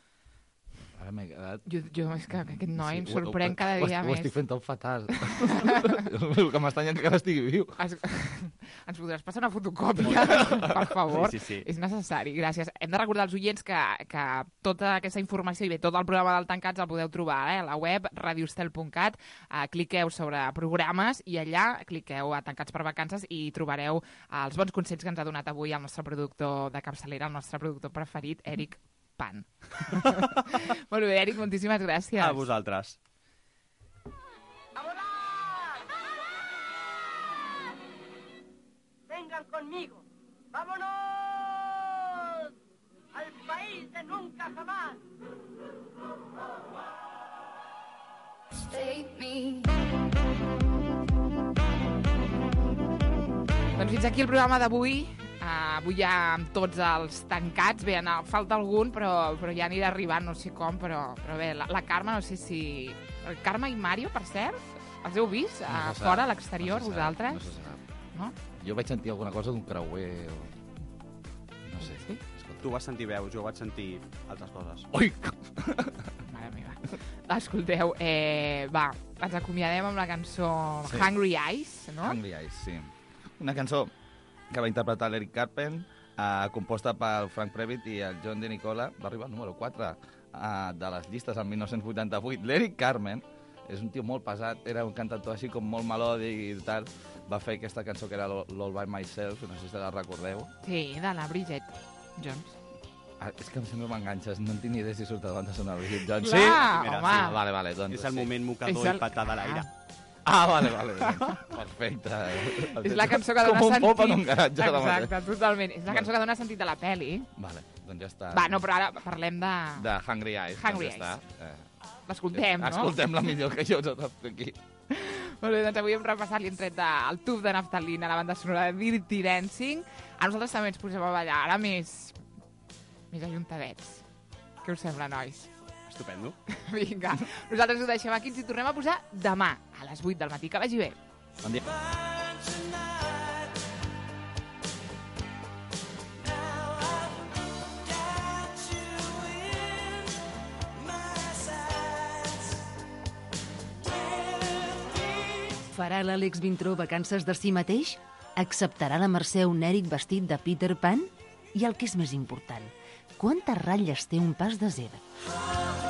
Ara m'he quedat... Jo, jo és que aquest noi sí, em sorprèn ho, cada dia ho, més. Ho estic fent tot fatal. El que m'estanya que encara estigui viu. Es, ens podràs passar una fotocòpia, per favor? Sí, sí, sí. És necessari, gràcies. Hem de recordar als oients que, que tota aquesta informació i bé, tot el programa del Tancats el podeu trobar eh, a la web radiostel punt cat. Uh, cliqueu sobre programes i allà cliqueu a Tancats per vacances i trobareu uh, els bons consells que ens ha donat avui el nostre productor de capçalera, el nostre productor preferit, Eric Pan. Molt bé, Eric, moltíssimes gràcies. A vosaltres. Vengan conmigo. ¡Vámonos! Al país de nunca jamás. Doncs fins aquí el programa d'avui. Uh, avui ja amb tots els tancats, bé, no, falta algun, però, però ja anirà arribant, no sé com, però, però bé, la, la Carme, no sé si... El Carme i Mario, per cert, els heu vist uh, no fora, a l'exterior, no vosaltres? No se sap. No? Jo vaig sentir alguna cosa d'un creuer o... No sé. Sí? Tu vas sentir veus, jo vaig sentir altres coses. Ui! Mare meva. Escolteu, eh, va, ens acomiadem amb la cançó sí. Hungry Eyes, no? Hungry Eyes, sí. Una cançó que va interpretar l'Eric Carpen, eh, composta pel Frank Previte i el John De Nicola, va arribar al número quatre eh, de les llistes el dinou vuitanta-vuit. L'Eric Carmen és un tio molt pesat, era un cantautor així com molt melòdic i tal, va fer aquesta cançó que era l'All By Myself, no sé si la recordeu. Sí, de la Bridget Jones. Ah, és que sempre m'enganxes, no en tinc ni idea si surt de banda sonora Bridget Jones. Clar, sí? Mira, home. Sí, vale, vale, doncs, és el moment mocador el... i patada a l'aire. Ah. Ah, vale, vale. Perfecte. És la cançó que dona sentit... Com un pop en un garatge. Exacte, totalment. És la cançó que dona sentit a la peli. Vale, doncs ja està. Va, no, però ara parlem de... De Hungry Eyes. Hungry doncs Eyes. Ja està. L'escoltem, no? Escoltem-la millor que jo, tot aquí. Molt bé, doncs avui hem repassat i hem tret el tub de naftalina, la banda sonora de Dirty Dancing. A nosaltres també ens posem a ballar, ara més... més ajuntadets. Què us sembla, nois? Estupendo. Vinga, nosaltres ho deixem aquí, ens hi tornem a posar demà, a les vuit del matí. Que vagi bé. Bon dia. Farà l'Àlex Vintró vacances de si mateix? Acceptarà la Mercè un Eric vestit de Peter Pan? I el que és més important, quantes ratlles té un pas de zebra?